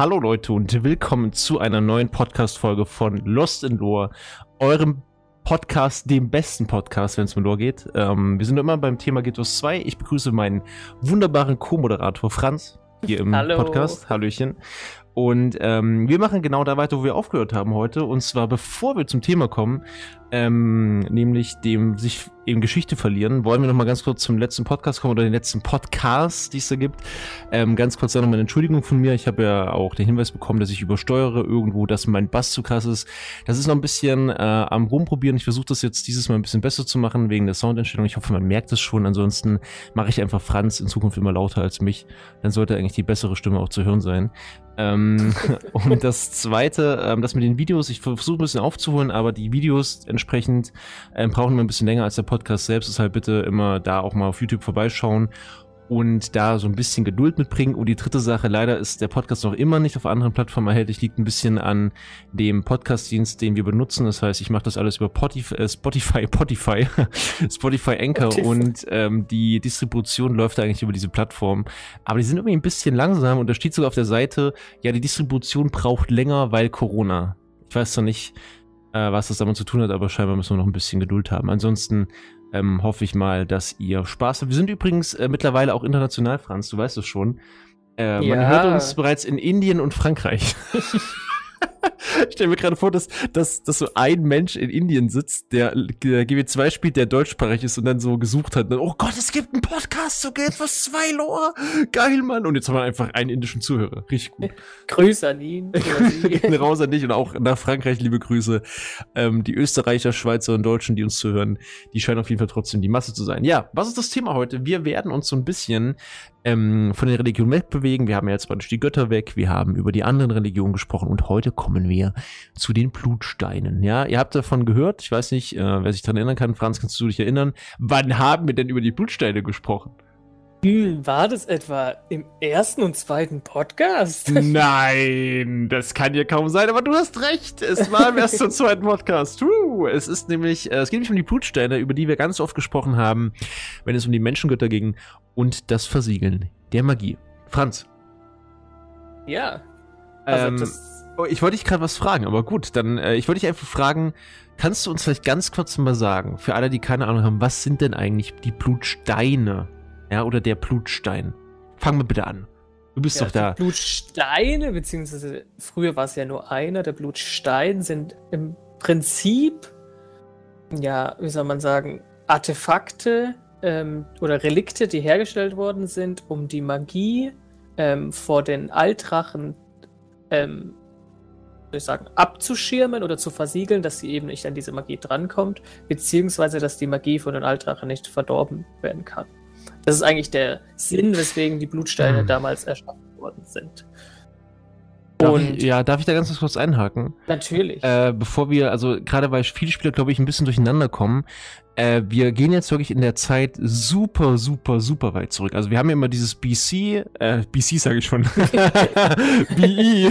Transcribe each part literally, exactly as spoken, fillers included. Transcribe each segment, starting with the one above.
Hallo Leute und willkommen zu einer neuen Podcast-Folge von Lost in Lore, eurem Podcast, dem besten Podcast, wenn es um Lore geht. Ähm, wir sind immer beim Thema Guild Wars zwei. Ich begrüße meinen wunderbaren Co-Moderator Franz hier im Hallo. Podcast. Hallöchen. Und ähm, wir machen genau da weiter, wo wir aufgehört haben heute. Und zwar, bevor wir zum Thema kommen, ähm, nämlich dem sich eben Geschichte verlieren, wollen wir noch mal ganz kurz zum letzten Podcast kommen oder den letzten Podcast, die es da gibt. Ähm, ganz kurz da nochmal eine Entschuldigung von mir. Ich habe ja auch den Hinweis bekommen, dass ich übersteuere irgendwo, dass mein Bass zu krass ist. Das ist noch ein bisschen äh, am Rumprobieren. Ich versuche das jetzt dieses Mal ein bisschen besser zu machen wegen der Soundeinstellung. Ich hoffe, man merkt es schon. Ansonsten mache ich einfach Franz in Zukunft immer lauter als mich. Dann sollte eigentlich die bessere Stimme auch zu hören sein. Ähm, und das zweite, ähm, das mit den Videos, ich versuche ein bisschen aufzuholen, aber die Videos entsprechend ähm, brauchen immer ein bisschen länger als der Podcast selbst. Deshalb bitte immer da auch mal auf YouTube vorbeischauen und da so ein bisschen Geduld mitbringen. Und die dritte Sache, leider ist der Podcast noch immer nicht auf anderen Plattformen erhältlich, liegt ein bisschen an dem Podcast-Dienst, den wir benutzen. Das heißt, ich mache das alles über Spotify, äh, Spotify, Spotify, Spotify Anchor Spotify. Und ähm, die Distribution läuft eigentlich über diese Plattform. Aber die sind irgendwie ein bisschen langsam und da steht sogar auf der Seite, ja, die Distribution braucht länger, weil Corona. Ich weiß zwar nicht, äh, was das damit zu tun hat, aber scheinbar müssen wir noch ein bisschen Geduld haben. Ansonsten Ähm, hoffe ich mal, dass ihr Spaß habt. Wir sind übrigens äh, mittlerweile auch international, Franz, du weißt es schon. Äh, ja. Man hört uns bereits in Indien und Frankreich. Ich stelle mir gerade vor, dass, dass, dass so ein Mensch in Indien sitzt, der, der G W zwei spielt, der deutschsprachig ist und dann so gesucht hat. Und dann, oh Gott, es gibt einen Podcast zu Guild Wars zwei Lore. Geil, Mann. Und jetzt haben wir einfach einen indischen Zuhörer. Richtig gut. Grüße an ihn. Gehen raus an dich und auch nach Frankreich, liebe Grüße. Ähm, die Österreicher, Schweizer und Deutschen, die uns zuhören, die scheinen auf jeden Fall trotzdem die Masse zu sein. Ja, was ist das Thema heute? Wir werden uns so ein bisschen ähm, von den Religionen wegbewegen. Wir haben ja jetzt praktisch die Götter weg. Wir haben über die anderen Religionen gesprochen und heute kommen wir zu den Blutsteinen. Ja, ihr habt davon gehört. Ich weiß nicht, äh, wer sich daran erinnern kann. Franz, kannst du dich erinnern? Wann haben wir denn über die Blutsteine gesprochen? War das etwa im ersten und zweiten Podcast? Nein, das kann ja kaum sein, aber du hast recht. Es war im ersten und zweiten Podcast. Uh, es ist nämlich, äh, es geht nämlich um die Blutsteine, über die wir ganz oft gesprochen haben, wenn es um die Menschengötter ging und das Versiegeln der Magie. Franz. Ja. Also ähm, das Oh, ich wollte dich gerade was fragen, aber gut, dann, äh, ich wollte dich einfach fragen, kannst du uns vielleicht ganz kurz mal sagen, für alle, die keine Ahnung haben, was sind denn eigentlich die Blutsteine? Ja, oder der Blutstein? Fangen wir bitte an. Du bist ja, doch da. Die Blutsteine, beziehungsweise früher war es ja nur einer, der Blutstein sind im Prinzip, ja, wie soll man sagen, Artefakte ähm, oder Relikte, die hergestellt worden sind, um die Magie ähm, vor den Altrachen ähm, ich sagen, abzuschirmen oder zu versiegeln, dass sie eben nicht an diese Magie drankommt, beziehungsweise dass die Magie von den Altrachen nicht verdorben werden kann. Das ist eigentlich der Sinn, weswegen die Blutsteine hm. damals erschaffen worden sind. Darf ich, ja, darf ich da ganz kurz einhaken? Natürlich. Äh, bevor wir, also gerade weil viele Spieler, glaube ich, ein bisschen durcheinander kommen, äh, wir gehen jetzt wirklich in der Zeit super, super, super weit zurück. Also wir haben ja immer dieses B C, äh, B C sage ich schon, B E,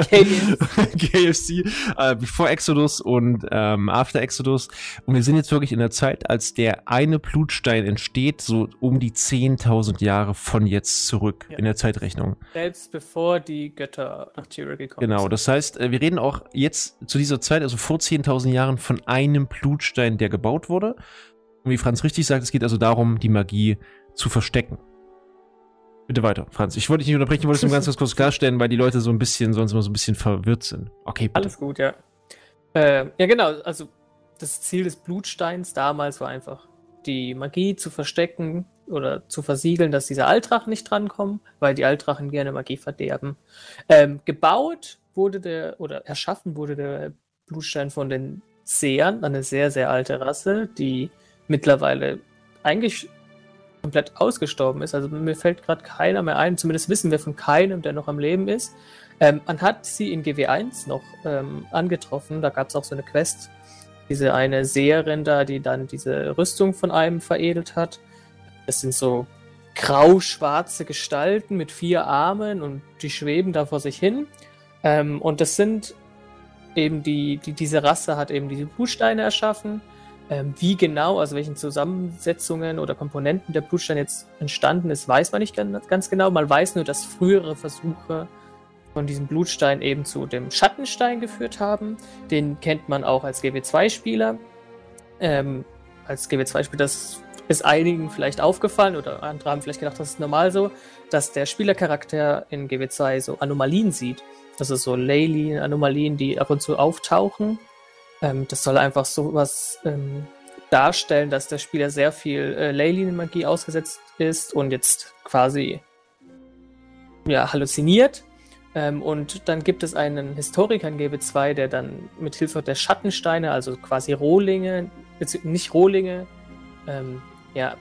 K F C, äh, Before Exodus und ähm, After Exodus. Und wir sind jetzt wirklich in der Zeit, als der eine Blutstein entsteht, so um die zehntausend Jahre von jetzt zurück ja. in der Zeitrechnung. Selbst bevor die Götter nach Tyr gekommen sind. Genau, das heißt, wir reden auch jetzt zu dieser Zeit, also vor zehntausend Jahren, von einem Blutstein, der gebaut wurde. Und wie Franz richtig sagt, es geht also darum, die Magie zu verstecken. Bitte weiter, Franz. Ich wollte dich nicht unterbrechen, ich wollte es nur ganz, ganz kurz klarstellen, weil die Leute so ein bisschen, sonst immer so ein bisschen verwirrt sind. Okay, bitte. Alles gut, ja. Äh, ja, genau, also das Ziel des Blutsteins damals war einfach, die Magie zu verstecken oder zu versiegeln, dass diese Altrachen nicht drankommen, weil die Altrachen gerne Magie verderben. Ähm, gebaut wurde der, oder erschaffen wurde der Blutstein von den Sehern, eine sehr, sehr alte Rasse, die mittlerweile eigentlich komplett ausgestorben ist. Also mir fällt gerade keiner mehr ein, zumindest wissen wir von keinem, der noch am Leben ist. Ähm, man hat sie in G W eins noch ähm, angetroffen, da gab es auch so eine Quest, diese eine Seherin da, die dann diese Rüstung von einem veredelt hat. Das sind so grau-schwarze Gestalten mit vier Armen und die schweben da vor sich hin. Ähm, und das sind eben die, die, diese Rasse hat eben diese Blutsteine erschaffen. Ähm, wie genau, also welchen Zusammensetzungen oder Komponenten der Blutstein jetzt entstanden ist, weiß man nicht ganz, ganz genau. Man weiß nur, dass frühere Versuche von diesem Blutstein eben zu dem Schattenstein geführt haben. Den kennt man auch als G W zwei Spieler. Ähm, als G W zwei Spieler, das ist einigen vielleicht aufgefallen oder andere haben vielleicht gedacht, das ist normal so, dass der Spielercharakter in G W zwei so Anomalien sieht. Das ist so Ley-Line-Anomalien, die ab und zu auftauchen. Ähm, das soll einfach so was ähm, darstellen, dass der Spieler sehr viel äh, Ley-Line-Magie ausgesetzt ist und jetzt quasi ja, halluziniert. Ähm, und dann gibt es einen Historiker in G W zwei, der dann mit Hilfe der Schattensteine, also quasi Rohlinge, nicht Rohlinge, ähm, ja,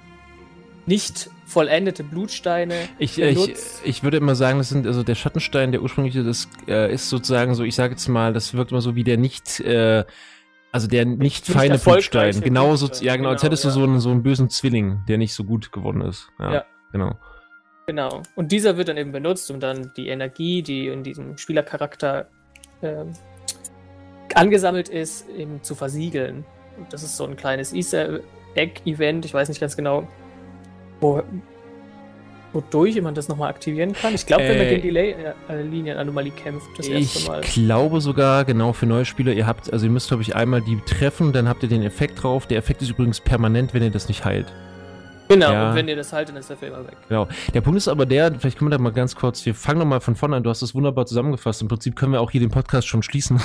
nicht vollendete Blutsteine. Ich, ich, ich würde immer sagen, das sind, also der Schattenstein, der ursprüngliche, das äh, ist sozusagen so, ich sage jetzt mal, das wirkt immer so wie der nicht, äh, also der nicht, nicht feine Blutstein. Genau so, ja, genau, als hättest du ja. so, einen, so einen bösen Zwilling, der nicht so gut geworden ist. Ja, ja. Genau. Genau. Und dieser wird dann eben benutzt, um dann die Energie, die in diesem Spielercharakter ähm, angesammelt ist, eben zu versiegeln. Und das ist so ein kleines Easter Egg-Event. Ich weiß nicht ganz genau, wo, wodurch man das nochmal aktivieren kann. Ich glaube, wenn man äh, gegen die Linienanomalie kämpft, das erste Mal. Ich glaube sogar, genau, für neue Spieler, ihr habt, also ihr müsst, glaube ich, einmal die treffen, dann habt ihr den Effekt drauf. Der Effekt ist übrigens permanent, wenn ihr das nicht heilt. Genau, ja. Und wenn ihr das haltet, dann ist der Film immer weg. Genau. Der Punkt ist aber der, vielleicht können wir da mal ganz kurz, wir fangen nochmal von vorne an, du hast das wunderbar zusammengefasst, im Prinzip können wir auch hier den Podcast schon schließen.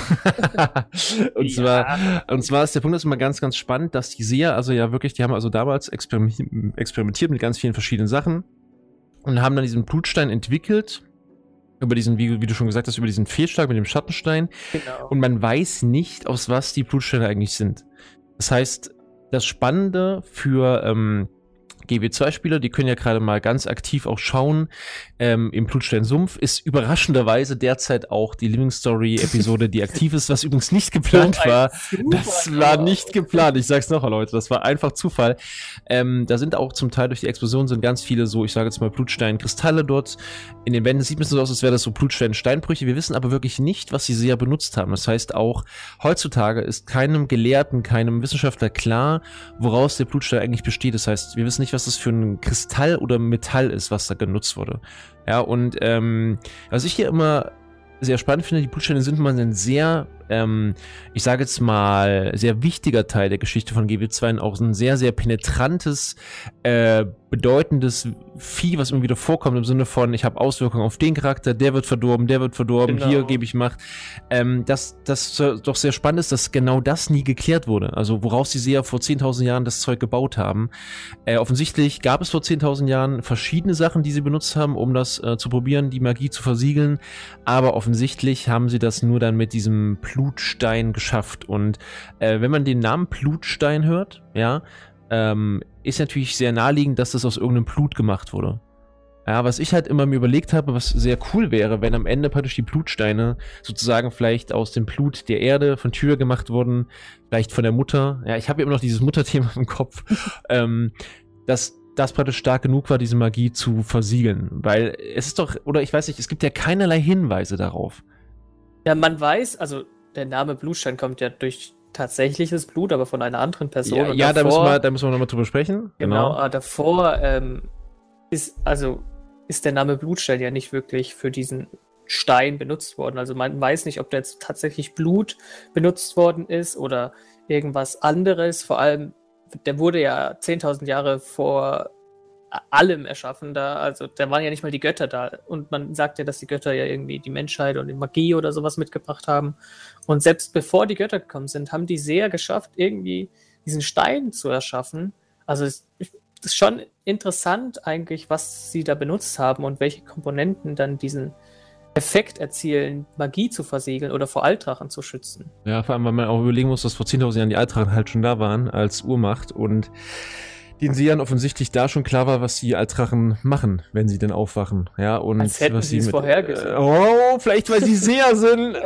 und, zwar, ja. und zwar ist der Punkt ist immer ganz, ganz spannend, dass die Seher, also ja wirklich, die haben also damals experimentiert mit ganz vielen verschiedenen Sachen und haben dann diesen Blutstein entwickelt, über diesen, wie, wie du schon gesagt hast, über diesen Fehlschlag mit dem Schattenstein. Genau. Und man weiß nicht, aus was die Blutsteine eigentlich sind. Das heißt, das Spannende für ähm, G W zwei Spieler, die können ja gerade mal ganz aktiv auch schauen, ähm, im Blutstein-Sumpf ist überraschenderweise derzeit auch die Living Story-Episode, die aktiv ist, was übrigens nicht geplant so war. Das war nicht geplant, ich sag's noch, Leute, das war einfach Zufall. Ähm, da sind auch zum Teil durch die Explosion sind ganz viele so, ich sage jetzt mal Blutstein-Kristalle dort. In den Wänden sieht es so aus, als wäre das so Blutstein-Steinbrüche. Wir wissen aber wirklich nicht, was sie sehr benutzt haben. Das heißt, auch heutzutage ist keinem Gelehrten, keinem Wissenschaftler klar, woraus der Blutstein eigentlich besteht. Das heißt, wir wissen nicht, was das für ein Kristall oder Metall ist, was da genutzt wurde. Ja, und ähm, was ich hier immer sehr spannend finde, die Blutsteine sind immer ein sehr, ähm, ich sage jetzt mal, sehr wichtiger Teil der Geschichte von G W zwei und auch ein sehr, sehr penetrantes, äh, bedeutendes Vieh, was immer wieder vorkommt im Sinne von, ich habe Auswirkungen auf den Charakter, der wird verdorben, der wird verdorben, genau. Hier gebe ich Macht. Ähm, dass das doch sehr spannend ist, dass genau das nie geklärt wurde. Also woraus die Seher vor zehntausend Jahren das Zeug gebaut haben. Äh, offensichtlich gab es vor zehntausend Jahren verschiedene Sachen, die sie benutzt haben, um das äh, zu probieren, die Magie zu versiegeln. Aber offensichtlich haben sie das nur dann mit diesem Blutstein geschafft. Und äh, wenn man den Namen Blutstein hört, ja, ähm, ist natürlich sehr naheliegend, dass das aus irgendeinem Blut gemacht wurde. Ja, was ich halt immer mir überlegt habe, was sehr cool wäre, wenn am Ende praktisch die Blutsteine sozusagen vielleicht aus dem Blut der Erde von Tyr gemacht wurden, vielleicht von der Mutter. Ja, ich habe ja immer noch dieses Mutterthema im Kopf, ähm, dass das praktisch stark genug war, diese Magie zu versiegeln. Weil es ist doch, oder ich weiß nicht, es gibt ja keinerlei Hinweise darauf. Ja, man weiß, also der Name Blutstein kommt ja durch tatsächliches Blut, aber von einer anderen Person. Ja, und ja davor, da müssen wir, da müssen wir nochmal drüber sprechen. Genau, genau. Davor ähm, ist, also ist der Name Blutstein ja nicht wirklich für diesen Stein benutzt worden. Also man weiß nicht, ob da jetzt tatsächlich Blut benutzt worden ist oder irgendwas anderes. Vor allem, der wurde ja zehntausend Jahre vor allem erschaffen da, also da waren ja nicht mal die Götter da und man sagt ja, dass die Götter ja irgendwie die Menschheit und die Magie oder sowas mitgebracht haben und selbst bevor die Götter gekommen sind, haben die Seher geschafft, irgendwie diesen Stein zu erschaffen. Also es ist schon interessant eigentlich, was sie da benutzt haben und welche Komponenten dann diesen Effekt erzielen, Magie zu versiegeln oder vor Altdrachen zu schützen. Ja, vor allem, weil man auch überlegen muss, dass vor zehntausend Jahren die Altdrachen halt schon da waren als Urmacht und den Sehern offensichtlich da schon klar war, was die Altdrachen machen, wenn sie denn aufwachen. Ja, und als hätten was sie es vorhergesehen. Äh, oh, vielleicht weil sie Seher sind.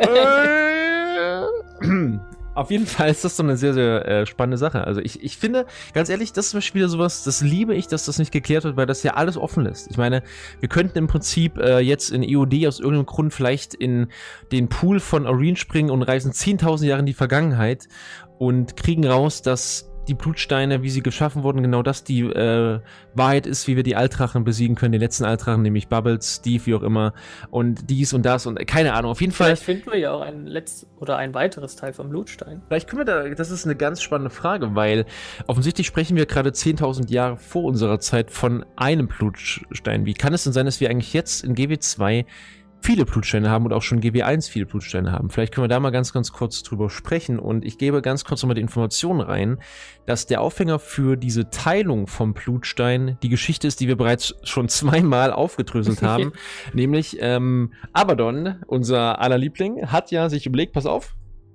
Auf jeden Fall ist das so eine sehr, sehr äh, spannende Sache. Also ich, ich finde, ganz ehrlich, das ist wieder sowas, das liebe ich, dass das nicht geklärt wird, weil das ja alles offen lässt. Ich meine, wir könnten im Prinzip äh, jetzt in E O D aus irgendeinem Grund vielleicht in den Pool von Aurene springen und reisen zehntausend Jahre in die Vergangenheit und kriegen raus, dass die Blutsteine, wie sie geschaffen wurden, genau das die äh, Wahrheit ist, wie wir die Altdrachen besiegen können, den letzten Altdrachen, nämlich Bubbles, Steve, wie auch immer, und dies und das und äh, keine Ahnung, auf jeden Fall. Vielleicht finden wir ja auch ein letztes oder ein weiteres Teil vom Blutstein. Vielleicht können wir da, das ist eine ganz spannende Frage, weil offensichtlich sprechen wir gerade zehntausend Jahre vor unserer Zeit von einem Blutstein. Wie kann es denn sein, dass wir eigentlich jetzt in G W zwei viele Blutsteine haben und auch schon G W eins viele Blutsteine haben? Vielleicht können wir da mal ganz, ganz kurz drüber sprechen und ich gebe ganz kurz nochmal die Information rein, dass der Aufhänger für diese Teilung vom Blutstein die Geschichte ist, die wir bereits schon zweimal aufgedröselt haben, nämlich ähm, Abaddon, unser aller Liebling, hat ja sich überlegt, pass auf,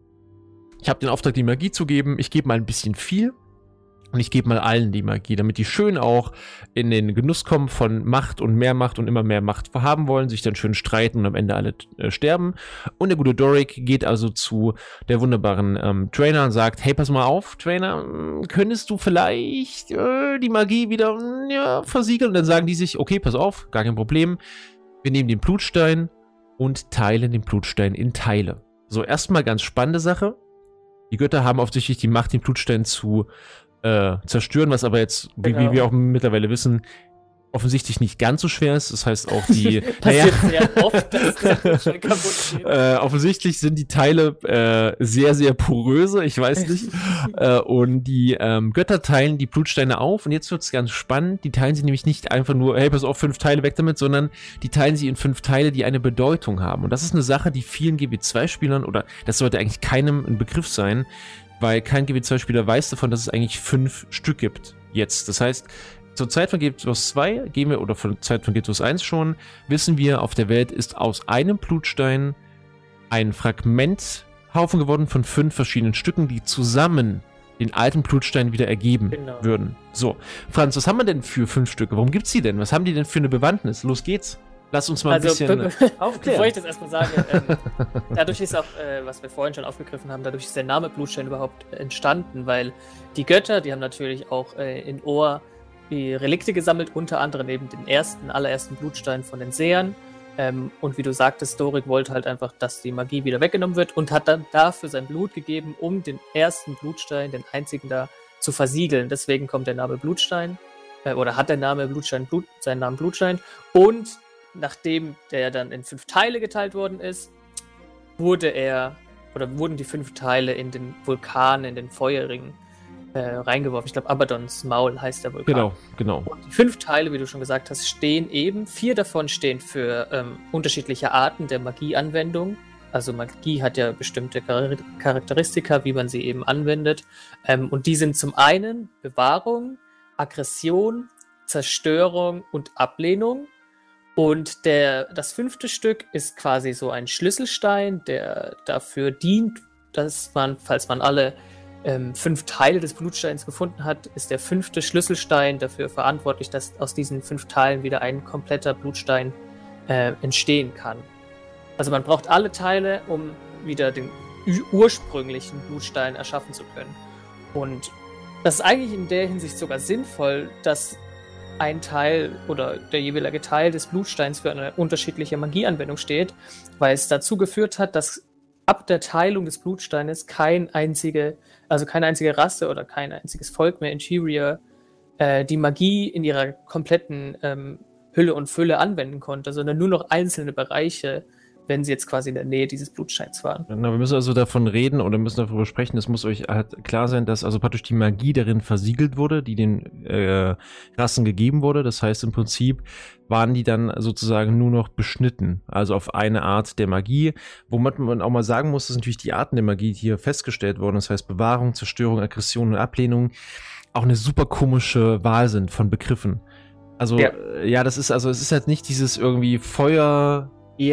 ich habe den Auftrag, die Magie zu geben, ich gebe mal ein bisschen viel. Und ich gebe mal allen die Magie, damit die schön auch in den Genuss kommen von Macht und mehr Macht und immer mehr Macht haben wollen, sich dann schön streiten und am Ende alle äh, sterben. Und der gute Doric geht also zu der wunderbaren ähm, Trainer und sagt, hey, pass mal auf, Trainer, könntest du vielleicht äh, die Magie wieder ja, versiegeln? Und dann sagen die sich, okay, pass auf, gar kein Problem. Wir nehmen den Blutstein und teilen den Blutstein in Teile. So, erstmal ganz spannende Sache. Die Götter haben offensichtlich die Macht, den Blutstein zu Äh, zerstören, was aber jetzt, wie, genau. wie wir auch mittlerweile wissen, offensichtlich nicht ganz so schwer ist. Das heißt auch die... Passiert naja, sehr oft, dass der Blutstein kaputt geht. Äh, offensichtlich sind die Teile äh, sehr, sehr poröse, ich weiß nicht. äh, und die ähm, Götter teilen die Blutsteine auf und jetzt wird es ganz spannend. Die teilen sie nämlich nicht einfach nur, hey, pass auf, fünf Teile, weg damit, sondern die teilen sie in fünf Teile, die eine Bedeutung haben. Und das ist eine Sache, die vielen G W zwei Spielern, oder das sollte eigentlich keinem ein Begriff sein, weil kein G W zwei Spieler weiß davon, dass es eigentlich fünf Stück gibt jetzt. Das heißt, zur Zeit von G W zwei gehen wir, oder von Zeit von G W eins schon, wissen wir, auf der Welt ist aus einem Blutstein ein Fragmenthaufen geworden von fünf verschiedenen Stücken, die zusammen den alten Blutstein wieder ergeben genau. würden. So, Franz, was haben wir denn für fünf Stücke? Warum gibt's die denn? Was haben die denn für eine Bewandtnis? Los geht's. Lass uns mal ein also, bisschen be aufklären. Bevor ich das erstmal sage, ähm, dadurch ist auch, äh, was wir vorhin schon aufgegriffen haben, dadurch ist der Name Blutstein überhaupt äh, entstanden, weil die Götter, die haben natürlich auch äh, in Ohr die Relikte gesammelt, unter anderem eben den ersten, allerersten Blutstein von den Sehern. Ähm, und wie du sagtest, Doric wollte halt einfach, dass die Magie wieder weggenommen wird und hat dann dafür sein Blut gegeben, um den ersten Blutstein, den einzigen da, zu versiegeln. Deswegen kommt der Name Blutstein, äh, oder hat der Name Blutstein, Blut, seinen Namen Blutstein. Und nachdem der dann in fünf Teile geteilt worden ist, wurde er, oder wurden die fünf Teile in den Vulkan, in den Feuerring äh, reingeworfen. Ich glaube, Abaddons Maul heißt der Vulkan. Genau, genau. Und die fünf Teile, wie du schon gesagt hast, stehen eben, vier davon stehen für ähm, unterschiedliche Arten der Magieanwendung. Also Magie hat ja bestimmte Char Charakteristika, wie man sie eben anwendet. Ähm, und die sind zum einen Bewahrung, Aggression, Zerstörung und Ablehnung. Und der, das fünfte Stück ist quasi so ein Schlüsselstein, der dafür dient, dass man, falls man alle ähm, fünf Teile des Blutsteins gefunden hat, ist der fünfte Schlüsselstein dafür verantwortlich, dass aus diesen fünf Teilen wieder ein kompletter Blutstein äh, entstehen kann. Also man braucht alle Teile, um wieder den ursprünglichen Blutstein erschaffen zu können. Und das ist eigentlich in der Hinsicht sogar sinnvoll, dass ein Teil oder der jeweilige Teil des Blutsteins für eine unterschiedliche Magieanwendung steht, weil es dazu geführt hat, dass ab der Teilung des Blutsteines kein einzige, also keine einzige Rasse oder kein einziges Volk mehr in Shiria äh, die Magie in ihrer kompletten ähm, Hülle und Fülle anwenden konnte, sondern nur noch einzelne Bereiche, wenn sie jetzt quasi in der Nähe dieses Blutsteins waren. Na, wir müssen also davon reden oder müssen darüber sprechen, es muss euch halt klar sein, dass also praktisch die Magie darin versiegelt wurde, die den äh, Rassen gegeben wurde. Das heißt im Prinzip waren die dann sozusagen nur noch beschnitten, also auf eine Art der Magie, womit man auch mal sagen muss, dass natürlich die Arten der Magie hier festgestellt wurden, das heißt Bewahrung, Zerstörung, Aggression und Ablehnung, auch eine super komische Wahl sind von Begriffen. Also ja, ja das ist also es ist halt nicht dieses irgendwie Feuer,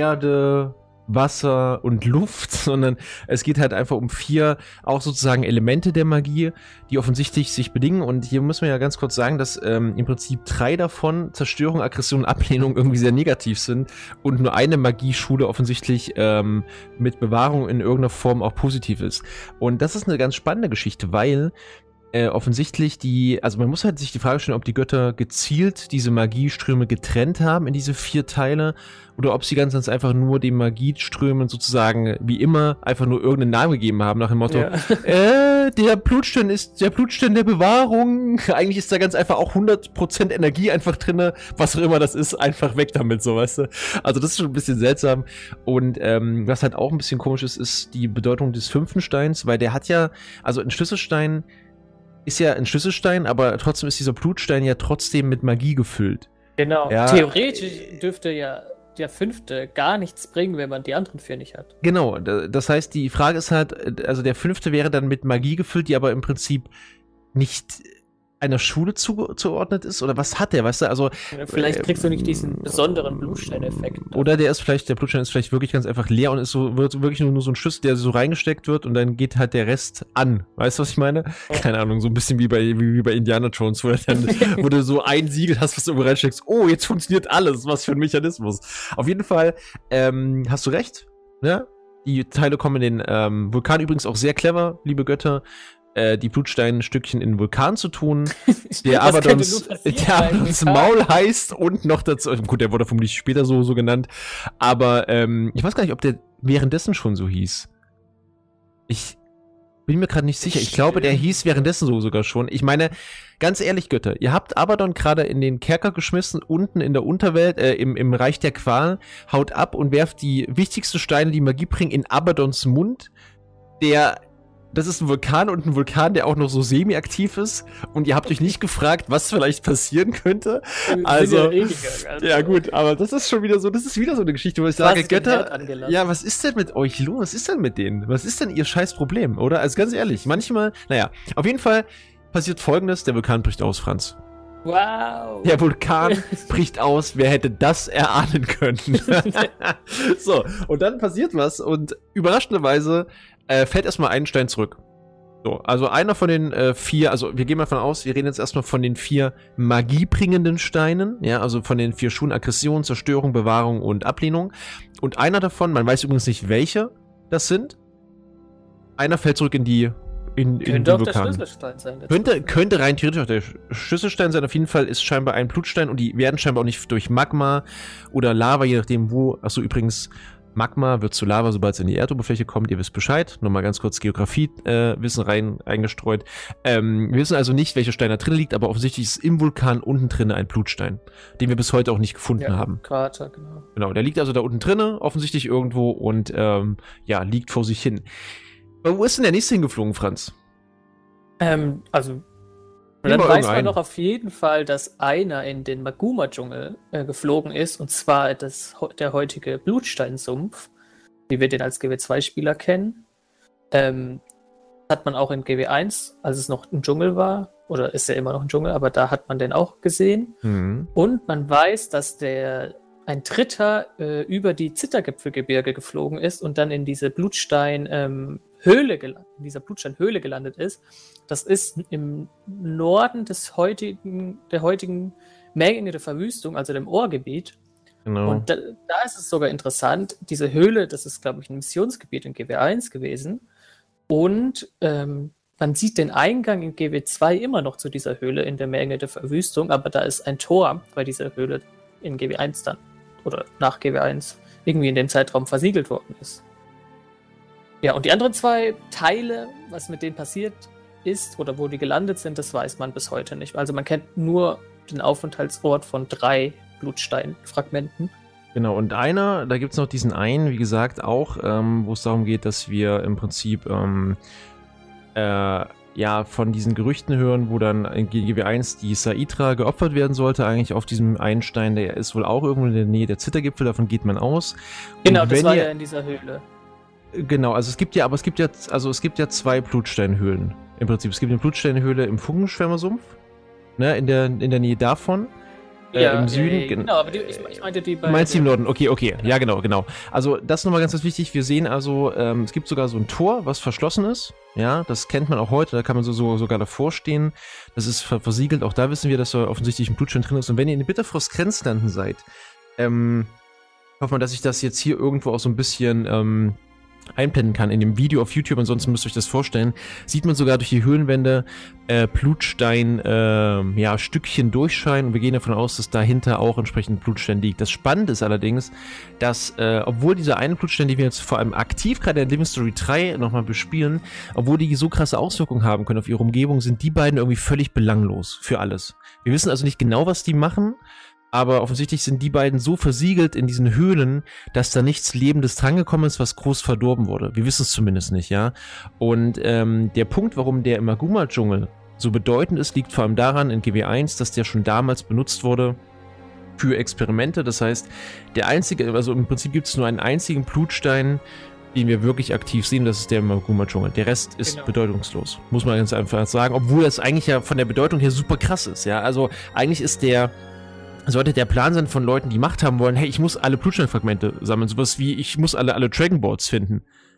Erde, Wasser und Luft, sondern es geht halt einfach um vier auch sozusagen Elemente der Magie, die offensichtlich sich bedingen. Und hier müssen wir ja ganz kurz sagen, dass ähm, im Prinzip drei davon, Zerstörung, Aggression und Ablehnung, irgendwie sehr negativ sind und nur eine Magieschule offensichtlich ähm, mit Bewahrung in irgendeiner Form auch positiv ist. Und das ist eine ganz spannende Geschichte, weil äh, offensichtlich die, also man muss halt sich die Frage stellen, ob die Götter gezielt diese Magieströme getrennt haben in diese vier Teile oder ob sie ganz, ganz einfach nur den Magieströmen sozusagen wie immer einfach nur irgendeinen Namen gegeben haben nach dem Motto, Ja. äh, der Blutstein ist der Blutstein der Bewahrung. Eigentlich ist da ganz einfach auch hundert Prozent Energie einfach drinne, was auch immer das ist, einfach weg damit, so, weißt du. Also das ist schon ein bisschen seltsam und ähm, was halt auch ein bisschen komisch ist, ist die Bedeutung des fünften Steins, weil der hat ja, also ein Schlüsselstein ist ja ein Schlüsselstein, aber trotzdem ist dieser Blutstein ja trotzdem mit Magie gefüllt. Genau. Ja. Theoretisch dürfte ja der fünfte gar nichts bringen, wenn man die anderen vier nicht hat. Genau, da- das heißt, die Frage ist halt, also der fünfte wäre dann mit Magie gefüllt, die aber im Prinzip nicht einer Schule zugeordnet ist, oder was hat der, weißt du, also Vielleicht äh, kriegst du nicht diesen besonderen Blutsteineffekt. oder der ist vielleicht, der Blutstein ist vielleicht wirklich ganz einfach leer und ist so, wird wirklich nur, nur so ein Schlüssel, der so reingesteckt wird und dann geht halt der Rest an. Weißt du, was ich meine? Ja. Keine Ahnung, so ein bisschen wie bei, wie, wie bei Indiana Jones, wo, dann, wo du so ein Siegel hast, was du irgendwo reinsteckst. Oh, jetzt funktioniert alles. Was für ein Mechanismus. Auf jeden Fall, ähm, hast du recht, ne? Die Teile kommen in den ähm, Vulkan, übrigens auch sehr clever, liebe Götter, äh, die Blutsteinstückchen in den Vulkan zu tun, der Das könnte Abadons, nur passieren der bei Abadons Vulkan. Maul heißt und noch dazu, gut, der wurde vermutlich später so, so genannt, aber ähm, ich weiß gar nicht, ob der währenddessen schon so hieß. Ich bin mir gerade nicht sicher. Ich glaube, der hieß währenddessen so sogar schon. Ich meine, ganz ehrlich, Götter, ihr habt Abaddon gerade in den Kerker geschmissen, unten in der Unterwelt, äh, im, im Reich der Qual, haut ab und werft die wichtigsten Steine, die Magie bringen, in Abaddons Mund, der, das ist ein Vulkan und ein Vulkan, der auch noch so semi-aktiv ist und ihr habt euch nicht gefragt, was vielleicht passieren könnte. Also, ja, eh gegangen, also. ja gut, aber das ist schon wieder so, das ist wieder so eine Geschichte, wo ich Quasi sage, den Herd Götter, angelassen. ja, was ist denn mit euch los? Was ist denn mit denen? Was ist denn ihr scheiß Problem, oder? Also ganz ehrlich, manchmal, naja, auf jeden Fall passiert Folgendes, der Vulkan bricht aus, Franz. Wow. Der Vulkan bricht aus, wer hätte das erahnen können? So, und dann passiert was und überraschenderweise äh, fällt erstmal ein Stein zurück. So, also einer von den äh, vier, also wir gehen mal von aus, wir reden jetzt erstmal von den vier magiebringenden Steinen, ja, also von den vier Schuhen Aggression, Zerstörung, Bewahrung und Ablehnung. Und einer davon, man weiß übrigens nicht, welche das sind, einer fällt zurück in die in, in Könnte den auch der Vulkan. Schlüsselstein sein. der Könnte, Schlüssel. könnte rein theoretisch auch der Sch- Schlüsselstein sein. Auf jeden Fall ist scheinbar ein Blutstein und die werden scheinbar auch nicht durch Magma oder Lava, je nachdem wo. Achso, übrigens, Magma wird zu Lava, sobald es in die Erdoberfläche kommt. Ihr wisst Bescheid. Nochmal ganz kurz Geografie-Wissen äh, rein eingestreut. Ähm, wir wissen also nicht, welcher Stein da drin liegt, aber offensichtlich ist im Vulkan unten drin ein Blutstein, den wir bis heute auch nicht gefunden Ja, haben. Krater, genau. Genau, der liegt also da unten drinne, offensichtlich irgendwo und ähm, ja, liegt vor sich hin. Aber wo ist denn der nächste hingeflogen, Franz? Ähm, also, und Nimm dann mal weiß man irgendeinen. doch auf jeden Fall, dass einer in den Maguma-Dschungel äh, geflogen ist, und zwar das, der heutige Blutsteinsumpf, wie wir den als G W zwei Spieler kennen. Ähm, hat man auch in G W eins, als es noch ein Dschungel war, oder ist ja immer noch ein Dschungel, aber da hat man den auch gesehen. Mhm. Und man weiß, dass der ein Dritter äh, über die Zittergipfelgebirge geflogen ist und dann in diese Blutstein ähm, Höhle gelandet, in dieser Blutsteinhöhle gelandet ist. Das ist im Norden des heutigen, der heutigen Menge der Verwüstung, also dem Ohrgebiet. Genau. Und da, da ist es sogar interessant, diese Höhle, das ist, glaube ich, ein Missionsgebiet in G W eins gewesen. Und ähm, man sieht den Eingang in G W zwei immer noch zu dieser Höhle in der Menge der Verwüstung, aber da ist ein Tor bei dieser Höhle in G W eins dann, oder nach G W eins, irgendwie in dem Zeitraum versiegelt worden ist. Ja, und die anderen zwei Teile, was mit denen passiert ist oder wo die gelandet sind, das weiß man bis heute nicht. Also man kennt nur den Aufenthaltsort von drei Blutsteinfragmenten. Genau, und einer, da gibt es noch diesen einen, wie gesagt, auch, ähm, wo es darum geht, dass wir im Prinzip ähm, äh, ja von diesen Gerüchten hören, wo dann in G W eins die Saitra geopfert werden sollte, eigentlich auf diesem einen Stein, der ist wohl auch irgendwo in der Nähe der Zittergipfel, davon geht man aus. Genau, Und das wenn war ihr- ja in dieser Höhle. Genau, also es gibt ja, aber es gibt ja, also es gibt ja zwei Blutsteinhöhlen im Prinzip. Es gibt eine Blutsteinhöhle im Funkenschwärmersumpf, ne, in der, in der Nähe davon. Äh, im Süden. ja, genau, aber die, ich, ich meinte die bei. Meinst du im der- Norden? Okay, okay. Ja, genau, genau. Also, das ist nochmal ganz, ganz wichtig. Wir sehen also, ähm, es gibt sogar so ein Tor, was verschlossen ist. Ja, das kennt man auch heute. Da kann man so, so sogar davor stehen. Das ist ver versiegelt. Auch da wissen wir, dass da offensichtlich ein Blutstein drin ist. Und wenn ihr in den Bitterfrost-Grenzlanden seid, ähm, hofft man, dass ich das jetzt hier irgendwo auch so ein bisschen ähm, einblenden kann in dem Video auf YouTube, ansonsten müsst ihr euch das vorstellen, sieht man sogar durch die Höhlenwände äh, Blutstein, äh, ja, Stückchen durchscheinen und wir gehen davon aus, dass dahinter auch entsprechend Blutstein liegt. Das Spannende ist allerdings, dass, äh, obwohl dieser eine Blutstein, den wir jetzt vor allem aktiv gerade in Living Story drei nochmal bespielen, obwohl die so krasse Auswirkungen haben können auf ihre Umgebung, sind die beiden irgendwie völlig belanglos für alles. Wir wissen also nicht genau, was die machen, aber offensichtlich sind die beiden so versiegelt in diesen Höhlen, dass da nichts Lebendes drangekommen ist, was groß verdorben wurde. Wir wissen es zumindest nicht, ja. Und ähm, der Punkt, warum der im Maguma-Dschungel so bedeutend ist, liegt vor allem daran in G W eins, dass der schon damals benutzt wurde für Experimente. Das heißt, der einzige, also im Prinzip gibt es nur einen einzigen Blutstein, den wir wirklich aktiv sehen, das ist der im Maguma-Dschungel. Der Rest ist genau. bedeutungslos, muss man ganz einfach sagen. Obwohl das eigentlich ja von der Bedeutung her super krass ist, ja. Also eigentlich ist der sollte der Plan sein von Leuten, die Macht haben wollen, hey, ich muss alle Blutsteinfragmente sammeln, sowas wie, ich muss alle, alle Dragon Balls finden.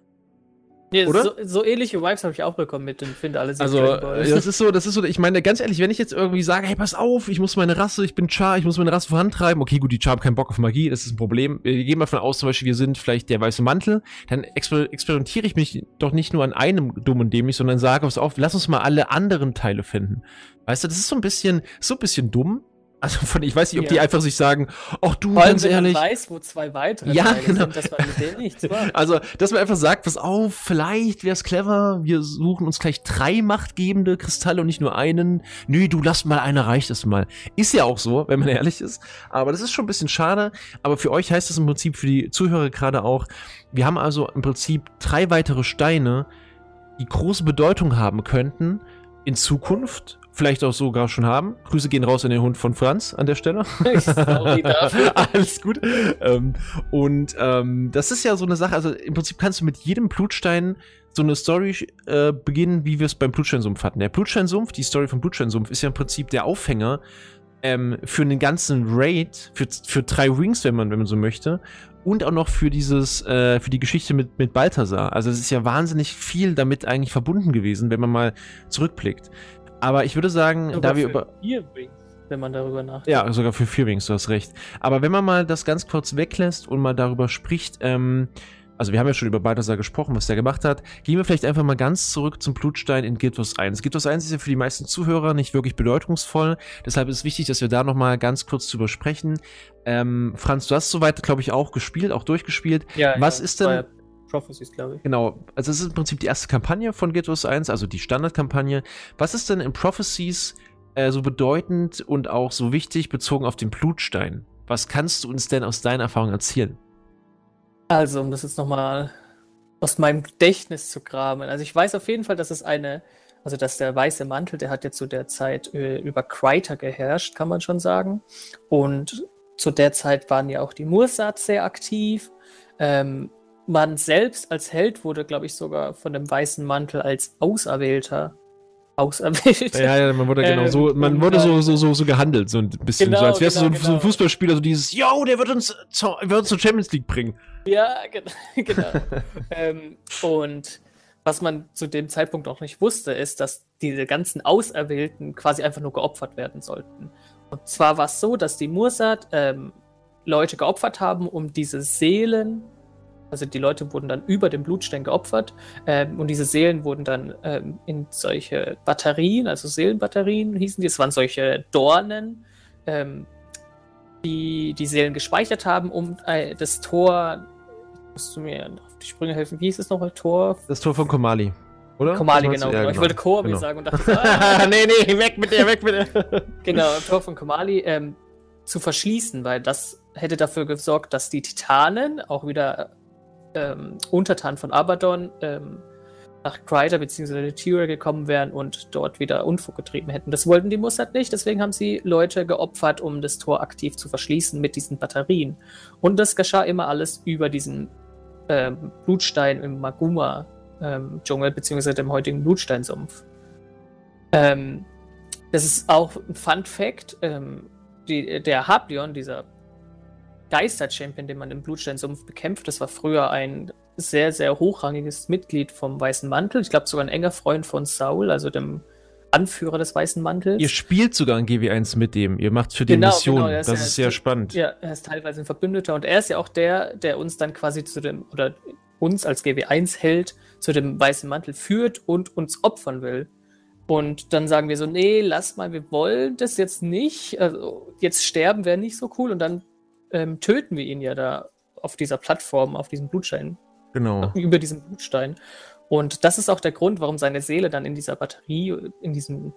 Ja, oder? So, so ähnliche Vibes habe ich auch bekommen mit den Finde alle Also, das ist so, das ist so, ich meine, ganz ehrlich, wenn ich jetzt irgendwie sage, hey, pass auf, ich muss meine Rasse, ich bin Char, ich muss meine Rasse vorantreiben, okay, gut, die Char haben keinen Bock auf Magie, das ist ein Problem. Wir gehen mal davon aus, zum Beispiel, wir sind vielleicht der weiße Mantel, dann exper experimentiere ich mich doch nicht nur an einem dummen dämlich, sondern sage, pass auf, lass uns mal alle anderen Teile finden. Weißt du, das ist so ein bisschen, so ein bisschen dumm. Also von, ich weiß nicht, ob ja. die einfach sich sagen, ach du, vor allem, ganz wenn ehrlich. Man weiß, wo zwei weitere ja, Teile genau. sind, dass man mit denen nichts macht. Also, dass man einfach sagt, pass auf, vielleicht wäre es clever, wir suchen uns gleich drei machtgebende Kristalle und nicht nur einen. Nö, du lass mal eine, reicht es mal. Ist ja auch so, wenn man ehrlich ist. Aber das ist schon ein bisschen schade. Aber für euch heißt es im Prinzip, für die Zuhörer gerade auch, wir haben also im Prinzip drei weitere Steine, die große Bedeutung haben könnten in Zukunft. Vielleicht auch sogar schon haben. Grüße gehen raus an den Hund von Franz an der Stelle. Sorry dafür. Alles gut. Ähm, und ähm, das ist ja so eine Sache, also im Prinzip kannst du mit jedem Blutstein so eine Story äh, beginnen, wie wir es beim Blutsteinsumpf hatten. Der Blutsteinsumpf, die Story vom Blutsteinsumpf, ist ja im Prinzip der Aufhänger ähm, für einen ganzen Raid, für, für drei Rings, wenn man, wenn man so möchte. Und auch noch für dieses, äh, für die Geschichte mit, mit Balthasar. Also es ist ja wahnsinnig viel damit eigentlich verbunden gewesen, wenn man mal zurückblickt. Aber ich würde sagen, sogar da wir für über. Vier Rings, wenn man darüber nachdenkt. Ja, sogar für vier Wings, du hast recht. Aber wenn man mal das ganz kurz weglässt und mal darüber spricht, ähm, also wir haben ja schon über Balthasar gesprochen, was der gemacht hat, gehen wir vielleicht einfach mal ganz zurück zum Blutstein in Guild Wars eins. Guild Wars eins ist ja für die meisten Zuhörer nicht wirklich bedeutungsvoll, deshalb ist es wichtig, dass wir da nochmal ganz kurz drüber sprechen. Ähm, Franz, du hast soweit, glaube ich, auch gespielt, auch durchgespielt. Ja, was ja, ist denn. Prophecies, glaube ich. Genau, also es ist im Prinzip die erste Kampagne von Guild Wars eins, also die Standardkampagne. Was ist denn in Prophecies äh, so bedeutend und auch so wichtig bezogen auf den Blutstein? Was kannst du uns denn aus deiner Erfahrung erzählen? Also, um das jetzt nochmal aus meinem Gedächtnis zu graben. Also ich weiß auf jeden Fall, dass es eine, also dass der weiße Mantel, der hat ja zu der Zeit äh, über Kreiter geherrscht, kann man schon sagen. Und zu der Zeit waren ja auch die Mursat sehr aktiv. Ähm, Man selbst als Held wurde, glaube ich, sogar von dem weißen Mantel als Auserwählter auserwählt. Ja, ja, man wurde ähm, genau so, man wurde so, so, so, so gehandelt, so ein bisschen. Genau, so als wärst genau, du so, genau. so ein Fußballspieler, so dieses, yo, der wird uns, zur, wird uns zur Champions League bringen. Ja, genau. genau. ähm, und was man zu dem Zeitpunkt auch nicht wusste, ist, dass diese ganzen Auserwählten quasi einfach nur geopfert werden sollten. Und zwar war es so, dass die Mursat ähm, Leute geopfert haben, um diese Seelen. Also die Leute wurden dann über den Blutstein geopfert ähm, und diese Seelen wurden dann ähm, in solche Batterien, also Seelenbatterien hießen die, es waren solche Dornen, ähm, die die Seelen gespeichert haben, um äh, das Tor, musst du mir auf die Sprünge helfen, wie hieß es nochmal, Tor? Das Tor von Komali, oder? Komali, genau, ja, genau. Ich wollte Korbi genau. sagen und dachte, ah, nee, nee, weg mit der, weg mit der. Genau, Tor von Komali ähm, zu verschließen, weil das hätte dafür gesorgt, dass die Titanen auch wieder Ähm, Untertan von Abaddon ähm, nach Kreiter bzw. Tyra gekommen wären und dort wieder Unfug getrieben hätten. Das wollten die Mursat nicht, deswegen haben sie Leute geopfert, um das Tor aktiv zu verschließen mit diesen Batterien. Und das geschah immer alles über diesen ähm, Blutstein im Maguma-Dschungel ähm, bzw. dem heutigen Blutsteinsumpf. Ähm, das ist auch ein Fun-Fact. Ähm, die, der Hablion, dieser Geister-Champion, den man im Blutsteinsumpf bekämpft. Das war früher ein sehr, sehr hochrangiges Mitglied vom Weißen Mantel. Ich glaube sogar ein enger Freund von Saul, also dem Anführer des Weißen Mantels. Ihr spielt sogar in G W eins mit dem. Ihr macht für die genau, Mission. Genau, das ist ist ja, sehr spannend. Ja, er ist teilweise ein Verbündeter und er ist ja auch der, der uns dann quasi zu dem, oder uns als G W eins Held zu dem weißen Mantel führt und uns opfern will. Und dann sagen wir so, nee, lass mal, wir wollen das jetzt nicht. Also jetzt sterben wäre nicht so cool. Und dann ähm, töten wir ihn ja da auf dieser Plattform, auf diesem Blutstein. Genau. Über diesen Blutstein. Und das ist auch der Grund, warum seine Seele dann in dieser Batterie, in diesem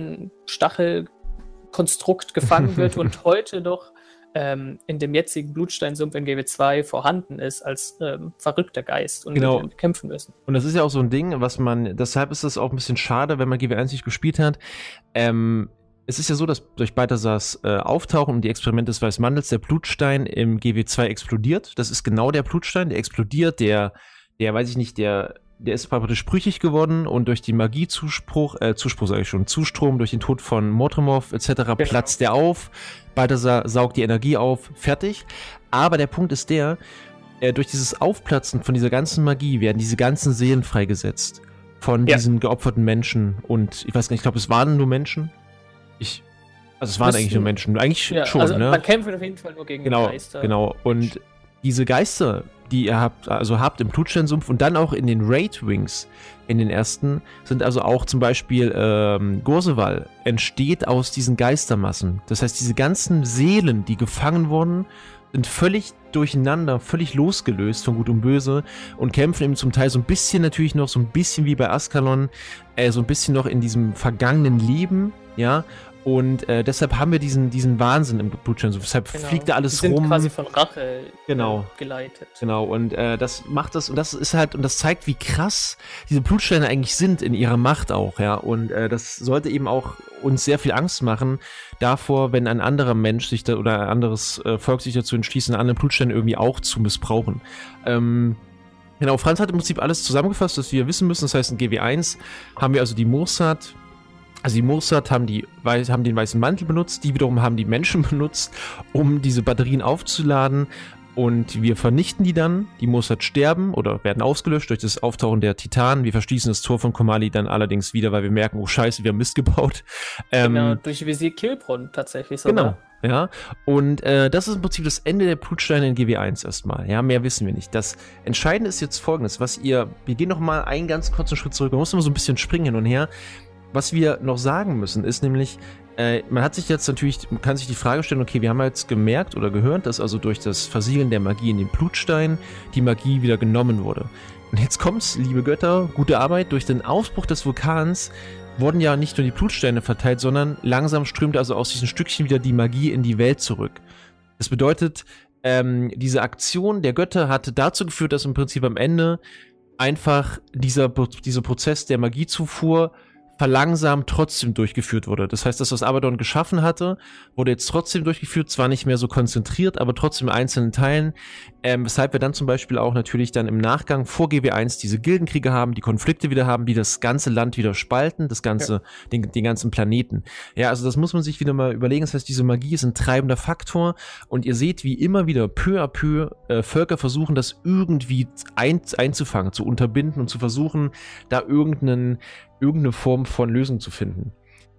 Dornen-Stachel-Konstrukt gefangen wird und heute noch ähm, in dem jetzigen Blutsteinsumpf in G W zwei vorhanden ist als ähm, verrückter Geist und genau. wir kämpfen müssen. Und das ist ja auch so ein Ding, was man, deshalb ist es auch ein bisschen schade, wenn man G W eins nicht gespielt hat. Ähm, es ist ja so, dass durch Balthasars äh, Auftauchen und die Experimente des Weißen Mantels der Blutstein im G W zwei explodiert. Das ist genau der Blutstein, der explodiert, der, der, weiß ich nicht, der Der ist praktisch brüchig geworden und durch die Magiezuspruch, äh, Zuspruch sage ich schon, Zustrom, durch den Tod von Mortemov et cetera genau. platzt der auf, Balthasar saugt die Energie auf, fertig. Aber der Punkt ist der, äh, durch dieses Aufplatzen von dieser ganzen Magie werden diese ganzen Seelen freigesetzt von ja. diesen geopferten Menschen und ich weiß gar nicht, ich glaube, es waren nur Menschen. Ich, also es waren Müssen, eigentlich nur Menschen, eigentlich ja, schon, also ne? Man kämpft auf jeden Fall nur gegen genau, Geister. Genau, und diese Geister, die ihr habt, also habt im Blutsteinsumpf und dann auch in den Raid-Wings, in den ersten, sind also auch zum Beispiel ähm, Gorseval entsteht aus diesen Geistermassen. Das heißt, diese ganzen Seelen, die gefangen wurden, sind völlig durcheinander, völlig losgelöst von Gut und Böse und kämpfen eben zum Teil so ein bisschen natürlich noch, so ein bisschen wie bei Ascalon, äh, so ein bisschen noch in diesem vergangenen Leben, ja. Und äh, deshalb haben wir diesen, diesen Wahnsinn im Blutsteinsumpf. Deshalb genau. fliegt da alles Die sind rum. Quasi von Rache genau. geleitet. Genau, und äh, das macht das, und das ist halt, und das zeigt, wie krass diese Blutsteine eigentlich sind in ihrer Macht auch, ja. Und äh, das sollte eben auch uns sehr viel Angst machen davor, wenn ein anderer Mensch sich da oder ein anderes äh, Volk sich dazu entschließt, einen anderen Blutstein irgendwie auch zu missbrauchen. Ähm, genau, Franz hat im Prinzip alles zusammengefasst, was wir wissen müssen. Das heißt, in G W eins haben wir also die Mossad. Also die Mossad haben, die, haben den weißen Mantel benutzt, die wiederum haben die Menschen benutzt, um diese Batterien aufzuladen und wir vernichten die dann. Die Mossad sterben oder werden ausgelöscht durch das Auftauchen der Titanen. Wir verschließen das Tor von Komali dann allerdings wieder, weil wir merken, oh scheiße, wir haben Mist gebaut. Ähm, genau, durch Visir Kilbron tatsächlich sogar. Genau, ja. Und äh, das ist im Prinzip das Ende der Blutsteine in G W eins erstmal. Ja, mehr wissen wir nicht. Das Entscheidende ist jetzt Folgendes, was ihr, wir gehen noch mal einen ganz kurzen Schritt zurück, man muss immer so ein bisschen springen hin und her. Was wir noch sagen müssen, ist nämlich, äh, man hat sich jetzt natürlich, man kann sich die Frage stellen, okay, wir haben jetzt gemerkt oder gehört, dass also durch das Versiegeln der Magie in den Blutstein die Magie wieder genommen wurde. Und jetzt kommt's, liebe Götter, gute Arbeit, durch den Ausbruch des Vulkans wurden ja nicht nur die Blutsteine verteilt, sondern langsam strömte also aus diesen Stückchen wieder die Magie in die Welt zurück. Das bedeutet, ähm, diese Aktion der Götter hat dazu geführt, dass im Prinzip am Ende einfach dieser, dieser Prozess der Magiezufuhr verlangsamt trotzdem durchgeführt wurde. Das heißt, das, was Abaddon geschaffen hatte, wurde jetzt trotzdem durchgeführt, zwar nicht mehr so konzentriert, aber trotzdem in einzelnen Teilen, ähm, weshalb wir dann zum Beispiel auch natürlich dann im Nachgang vor G W eins diese Gildenkriege haben, die Konflikte wieder haben, die das ganze Land wieder spalten, das ganze, ja. den, den ganzen Planeten. Ja, also das muss man sich wieder mal überlegen. Das heißt, diese Magie ist ein treibender Faktor und ihr seht, wie immer wieder peu à peu äh, Völker versuchen, das irgendwie ein, einzufangen, zu unterbinden und zu versuchen, da irgendeinen irgendeine Form von Lösung zu finden.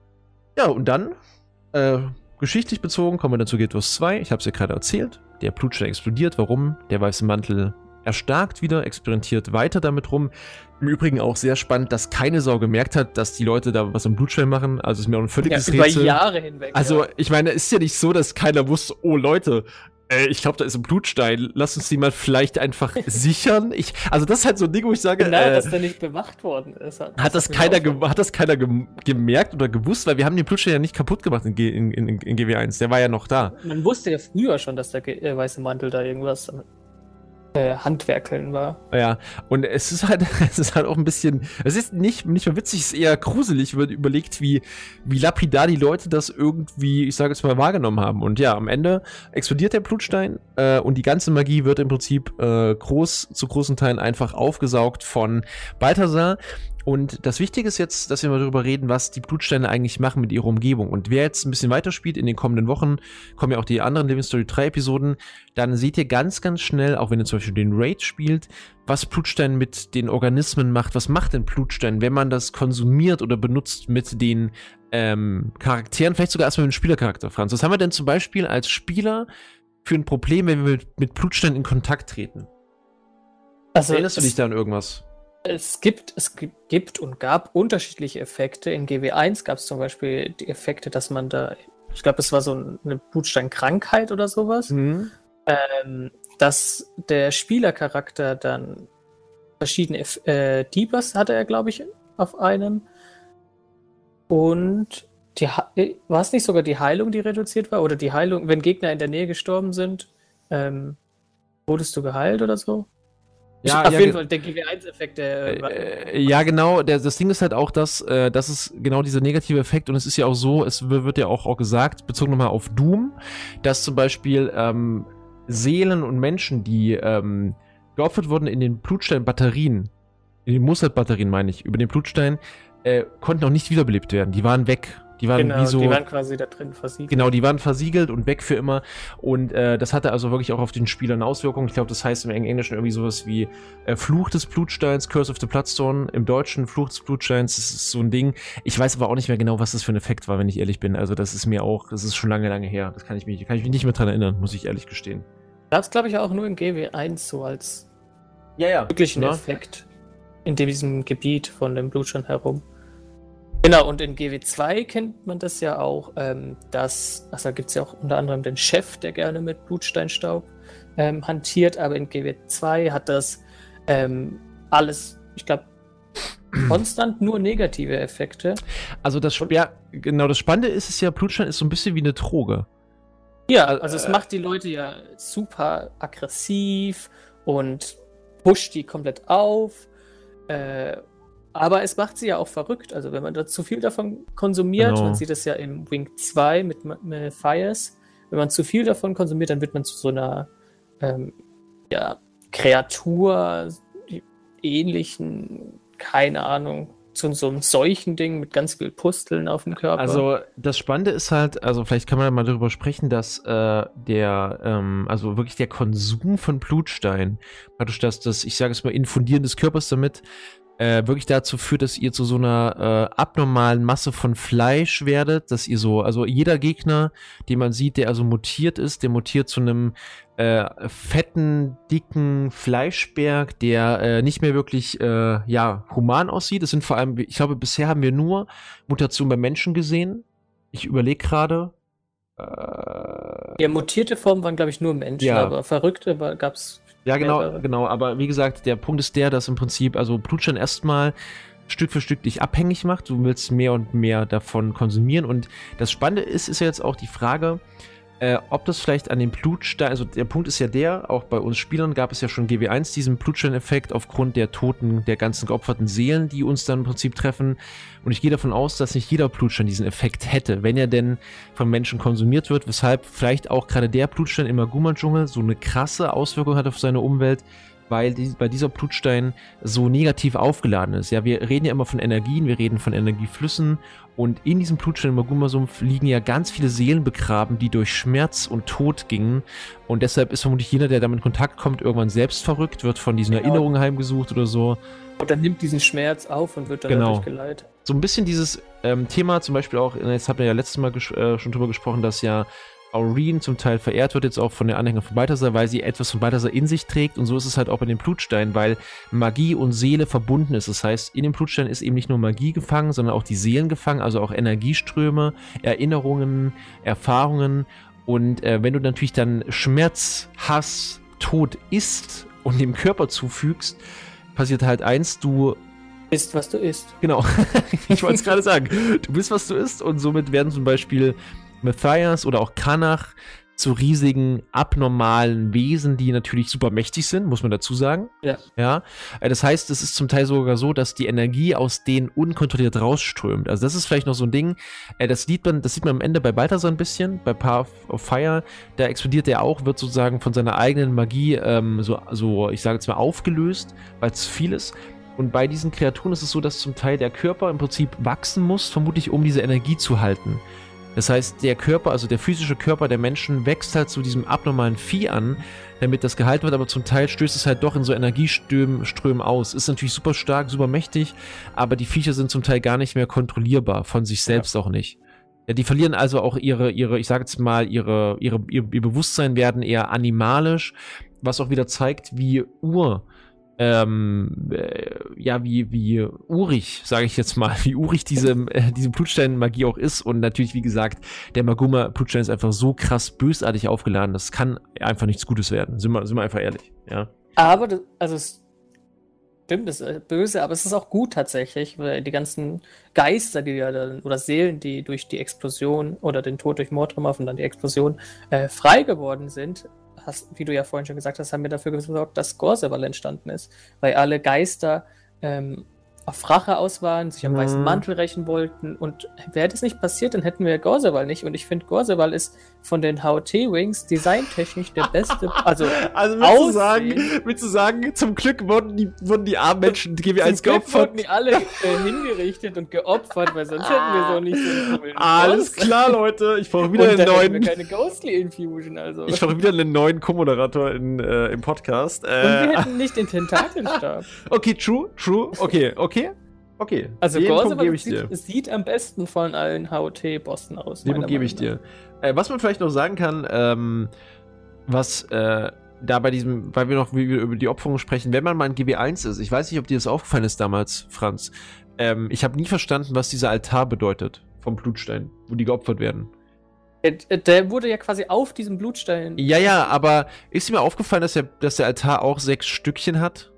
Ja, und dann, äh, geschichtlich bezogen, kommen wir dann zu Guild Wars zwei. Ich habe es ja gerade erzählt. Der Blutstein explodiert. Warum? Der weiße Mantel erstarkt wieder, experimentiert weiter damit rum. Im Übrigen auch sehr spannend, dass keine Sau gemerkt hat, dass die Leute da was am Blutstein machen. Also ist mir auch ein völliges ja, über Rätsel. Jahre hinweg. Also, ja. ich meine, es ist ja nicht so, dass keiner wusste, oh Leute, Äh, ich glaube, da ist ein Blutstein. Lass uns die mal vielleicht einfach sichern. Ich, also das ist halt so ein Ding, wo ich sage, genau, äh, dass der nicht bewacht worden ist. Hat, hat, das keiner hat das keiner ge gemerkt oder gewusst? Weil wir haben den Blutstein ja nicht kaputt gemacht in, G in, in, in G W eins. Der war ja noch da. Man wusste ja früher schon, dass der äh, weiße Mantel da irgendwas äh, Handwerkeln war. Ja, und es ist halt, es ist halt auch ein bisschen, es ist nicht, nicht mehr witzig, es ist eher gruselig, wenn man überlegt, wie, wie lapidar die Leute das irgendwie, ich sage jetzt mal, wahrgenommen haben. Und ja, am Ende explodiert der Blutstein äh, und die ganze Magie wird im Prinzip äh, groß, zu großen Teilen einfach aufgesaugt von Balthasar. Und das Wichtige ist jetzt, dass wir mal darüber reden, was die Blutsteine eigentlich machen mit ihrer Umgebung. Und wer jetzt ein bisschen weiterspielt, in den kommenden Wochen kommen ja auch die anderen Living Story drei Episoden, dann seht ihr ganz, ganz schnell, auch wenn ihr zum Beispiel den Raid spielt, was Blutstein mit den Organismen macht. Was macht denn Blutstein, wenn man das konsumiert oder benutzt mit den ähm, Charakteren, vielleicht sogar erstmal mit dem Spielercharakter, Franz. Was haben wir denn zum Beispiel als Spieler für ein Problem, wenn wir mit, mit Blutstein in Kontakt treten? Also Erinnerst du es, dich da an irgendwas? es gibt, es gi- gibt und gab unterschiedliche Effekte. In G W eins gab es zum Beispiel die Effekte, dass man da, ich glaube, es war so ein- eine Blutsteinkrankheit oder sowas, Mhm. ähm, dass der Spielercharakter dann verschiedene Eff- äh, Debuffs hatte er, glaube ich, auf einem. Und die, He- war es nicht sogar die Heilung, die reduziert war? Oder die Heilung, wenn Gegner in der Nähe gestorben sind, ähm, wurdest du geheilt oder so? Ich, Ja, auf ja, jeden ge- Fall, der G W eins-Effekt, der. war- Äh, ja, genau. Der, das Ding ist halt auch, dass äh, das ist genau dieser negative Effekt und es ist ja auch so, es w- wird ja auch, auch gesagt, bezogen nochmal auf Doom, dass zum Beispiel ähm, Seelen und Menschen, die ähm, geopfert wurden in den Blutstein-Batterien, in den Mozart-Batterien meine ich, über den Blutstein, äh, konnten auch nicht wiederbelebt werden. Die waren weg. Die waren Genau, wie so. die waren quasi da drin versiegelt. Genau, die waren versiegelt und weg für immer. Und äh, das hatte also wirklich auch auf den Spielern Auswirkungen. Ich glaube, das heißt im Englischen irgendwie sowas wie äh, Fluch des Blutsteins, Curse of the Bloodstone. Im Deutschen Fluch des Blutsteins, das ist so ein Ding. Ich weiß aber auch nicht mehr genau, was das für ein Effekt war, wenn ich ehrlich bin. Also das ist mir auch, das ist schon lange, lange her. Das kann ich mich, kann ich mich nicht mehr dran erinnern, muss ich ehrlich gestehen. Gab es, glaube ich, auch nur in G W eins so als Ja, ja. wirklichen Na? Effekt in diesem Gebiet von dem Blutstein herum. Genau, und in G W zwei kennt man das ja auch, ähm, dass, also da gibt es ja auch unter anderem den Chef, der gerne mit Blutsteinstaub ähm, hantiert, aber in G W zwei hat das ähm, alles, ich glaube, konstant nur negative Effekte. Also das, ja, genau, das Spannende ist es ja, Blutstein ist so ein bisschen wie eine Droge. Ja, Also, also es äh, macht die Leute ja super aggressiv und pusht die komplett auf. Äh, aber es macht sie ja auch verrückt. Also wenn man da zu viel davon konsumiert, Genau. man sieht das ja im Wing zwei mit, mit Fires, wenn man zu viel davon konsumiert, dann wird man zu so einer ähm, ja, Kreatur ähnlichen, keine Ahnung, zu so einem solchen Ding mit ganz viel Pusteln auf dem Körper. Also das Spannende ist halt, also vielleicht kann man mal darüber sprechen, dass äh, der, ähm, also wirklich der Konsum von Blutstein, praktisch dass das, ich sage es mal, Infundieren des Körpers damit, äh, wirklich dazu führt, dass ihr zu so einer äh, abnormalen Masse von Fleisch werdet, dass ihr so, also jeder Gegner, den man sieht, der also mutiert ist, der mutiert zu einem äh, fetten, dicken Fleischberg, der äh, nicht mehr wirklich äh, ja, human aussieht. Das sind vor allem, ich glaube, bisher haben wir nur Mutationen bei Menschen gesehen. Ich überlege gerade. Äh, Ja, mutierte Formen waren, glaube ich, nur Menschen, Ja. aber verrückte gab es. ja, genau, mehrere. genau. Aber wie gesagt, der Punkt ist der, dass im Prinzip, also Blutstein erstmal Stück für Stück dich abhängig macht. Du willst mehr und mehr davon konsumieren. Und das Spannende ist, ist ja jetzt auch die Frage, äh, ob das vielleicht an dem Blutstein, also der Punkt ist ja der, auch bei uns Spielern gab es ja schon G W eins diesen Blutstein-Effekt aufgrund der Toten, der ganzen geopferten Seelen, die uns dann im Prinzip treffen. Und ich gehe davon aus, dass nicht jeder Blutstein diesen Effekt hätte, wenn er denn von Menschen konsumiert wird, weshalb vielleicht auch gerade der Blutstein im Maguma-Dschungel so eine krasse Auswirkung hat auf seine Umwelt, weil die, bei dieser Blutstein so negativ aufgeladen ist. Ja, wir reden ja immer von Energien, wir reden von Energieflüssen und in diesem Blutstein im Maguma-Sumpf liegen ja ganz viele Seelen begraben, die durch Schmerz und Tod gingen und deshalb ist vermutlich jeder, der damit in Kontakt kommt, irgendwann selbst verrückt, wird von diesen Genau. Erinnerungen heimgesucht oder so. Und dann nimmt diesen Schmerz auf und wird dann Genau. dadurch geleitet. So ein bisschen dieses ähm, Thema, zum Beispiel auch, jetzt habt ihr ja letztes Mal ges äh, schon drüber gesprochen, dass ja Aureen zum Teil verehrt wird, jetzt auch von den Anhängern von Balthasar, weil sie etwas von Balthasar in sich trägt und so ist es halt auch bei den Blutsteinen, weil Magie und Seele verbunden ist. Das heißt, in den Blutsteinen ist eben nicht nur Magie gefangen, sondern auch die Seelen gefangen, also auch Energieströme, Erinnerungen, Erfahrungen und äh, wenn du natürlich dann Schmerz, Hass, Tod isst und dem Körper zufügst, passiert halt eins, du Ist, was du isst. Genau, ich wollte es gerade sagen. Du bist, was du isst und somit werden zum Beispiel Matthias oder auch Kanach zu riesigen, abnormalen Wesen, die natürlich super mächtig sind, muss man dazu sagen. Ja. Ja. Äh, Das heißt, es ist zum Teil sogar so, dass die Energie aus denen unkontrolliert rausströmt. Also das ist vielleicht noch so ein Ding, äh, das sieht man, das sieht man am Ende bei Balthasar ein bisschen, bei Path of Fire, da explodiert er auch, wird sozusagen von seiner eigenen Magie ähm, so, so, ich sage jetzt mal, aufgelöst, weil es viel ist. Und bei diesen Kreaturen ist es so, dass zum Teil der Körper im Prinzip wachsen muss, vermutlich um diese Energie zu halten. Das heißt, der Körper, also der physische Körper der Menschen wächst halt zu diesem abnormalen Vieh an, damit das gehalten wird, aber zum Teil stößt es halt doch in so Energieströmen Strömen aus. Ist natürlich super stark, super mächtig, aber die Viecher sind zum Teil gar nicht mehr kontrollierbar, von sich selbst ja. auch nicht. Ja, die verlieren also auch ihre, ihre, ich sage jetzt mal, ihre, ihre, ihr, ihr Bewusstsein werden eher animalisch, was auch wieder zeigt, wie ur ähm, äh, ja, wie, wie urig, sage ich jetzt mal, wie urig diese, äh, diese Blutstein-Magie auch ist. Und natürlich, wie gesagt, der Maguma-Blutstein ist einfach so krass bösartig aufgeladen, das kann einfach nichts Gutes werden. Sind wir, sind wir einfach ehrlich, ja. Aber, das, also es stimmt, das ist böse, aber es ist auch gut tatsächlich, weil die ganzen Geister, die ja dann, oder Seelen, die durch die Explosion oder den Tod durch Mordrumov und dann die Explosion äh, frei geworden sind, hast, wie du ja vorhin schon gesagt hast, haben wir dafür gesorgt, dass Gorseval entstanden ist, weil alle Geister ähm, auf Rache aus waren, sich am Mhm. weißen Mantel rächen wollten und wäre das nicht passiert, dann hätten wir Gorseval nicht und ich finde, Gorseval ist von den H O T-Wings designtechnisch der beste, also Also willst du, Aussehen. sagen, willst du sagen, zum Glück wurden die, wurden die armen Menschen G W eins Zum Glück geopfert? wurden die alle äh, hingerichtet und geopfert, weil sonst hätten wir so nicht so einen coolen Alles Boss. klar, Leute. Ich brauche Und wieder dann einen hätten wir neuen. keine Ghostly Infusion, also. Ich brauche wieder einen neuen Co-Moderator in, äh, im Podcast. Und wir Äh, hätten nicht den Tentakelstab. okay, true, true. Okay, okay. Okay. Also Den Punkt Gorseval gebe ich dir. sieht, sieht am besten von allen H O T-Bossen aus. Den meiner Punkt gebe ich Meinung dir. Äh, was man vielleicht noch sagen kann, ähm, was äh, da bei diesem, weil wir noch wie wir über die Opferung sprechen, wenn man mal ein G W eins ist, ich weiß nicht, ob dir das aufgefallen ist damals, Franz, ähm, ich habe nie verstanden, was dieser Altar bedeutet vom Blutstein, wo die geopfert werden. nach. Der, der wurde ja quasi auf diesem Blutstein. Ja, ja, aber ist dir mir aufgefallen, dass der, dass der Altar auch sechs Stückchen hat?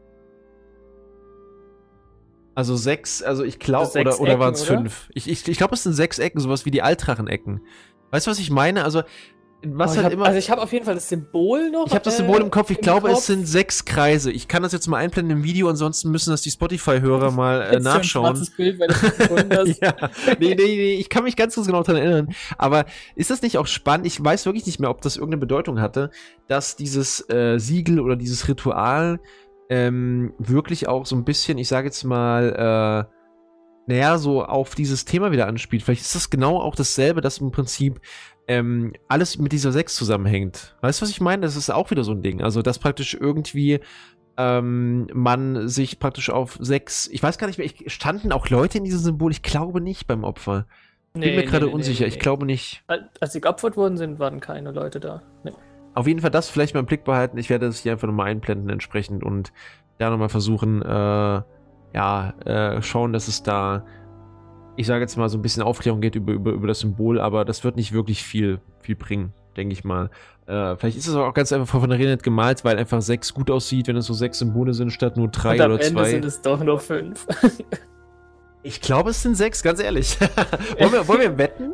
Also sechs, also ich glaube, Also sechs oder, oder waren es Ecken, oder? fünf? Ich, ich, ich glaube, es sind sechs Ecken, sowas wie die Altrachenecken. Weißt du, was ich meine? Also, was Oh, ich halt hab, immer. also ich habe auf jeden Fall das Symbol noch. Ich habe das äh, Symbol im Kopf, ich im glaube, Kopf. es sind sechs Kreise. Ich kann das jetzt mal einblenden im Video, ansonsten müssen das die Spotify-Hörer mal äh, Jetzt so ein nachschauen. schwarzes Bild, wenn du das gefunden hast. Ja, nee, nee, nee, ich kann mich ganz, ganz genau daran erinnern. Aber ist das nicht auch spannend? Ich weiß wirklich nicht mehr, ob das irgendeine Bedeutung hatte, dass dieses äh, Siegel oder dieses Ritual ähm, wirklich auch so ein bisschen, ich sage jetzt mal, äh, naja, so auf dieses Thema wieder anspielt. Vielleicht ist das genau auch dasselbe, dass im Prinzip ähm, alles mit dieser sechs zusammenhängt. Weißt du, was ich meine? Das ist auch wieder so ein Ding. Also, dass praktisch irgendwie ähm, man sich praktisch auf sechs, ich weiß gar nicht mehr, ich, standen auch Leute in diesem Symbol? Ich glaube nicht beim Opfer. Ich bin mir gerade unsicher, ich glaube nicht. Als sie geopfert worden sind, waren keine Leute da. Nee. Auf jeden Fall das vielleicht mal im Blick behalten. Ich werde das hier einfach nochmal einblenden entsprechend und da nochmal versuchen, äh, ja, äh, schauen, dass es da, ich sage jetzt mal, so ein bisschen Aufklärung geht über, über, über das Symbol, aber das wird nicht wirklich viel, viel bringen, denke ich mal. Äh, vielleicht ist es auch ganz einfach von der Renet gemalt, weil einfach sechs gut aussieht, wenn es so sechs Symbole sind, statt nur drei Und am oder Ende zwei. sind es doch nur fünf. Ich glaube, es sind sechs, ganz ehrlich. wollen, wir, wollen wir wetten?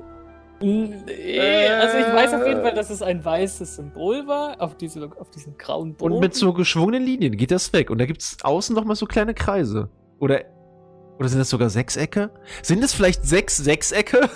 Nee, also ich weiß auf jeden Fall, dass es ein weißes Symbol war, auf, diese, auf diesem grauen Boden. Und mit so geschwungenen Linien geht das weg. Und da gibt es außen noch mal so kleine Kreise. Oder, oder sind das sogar Sechsecke? Sind es vielleicht sechs Sechsecke?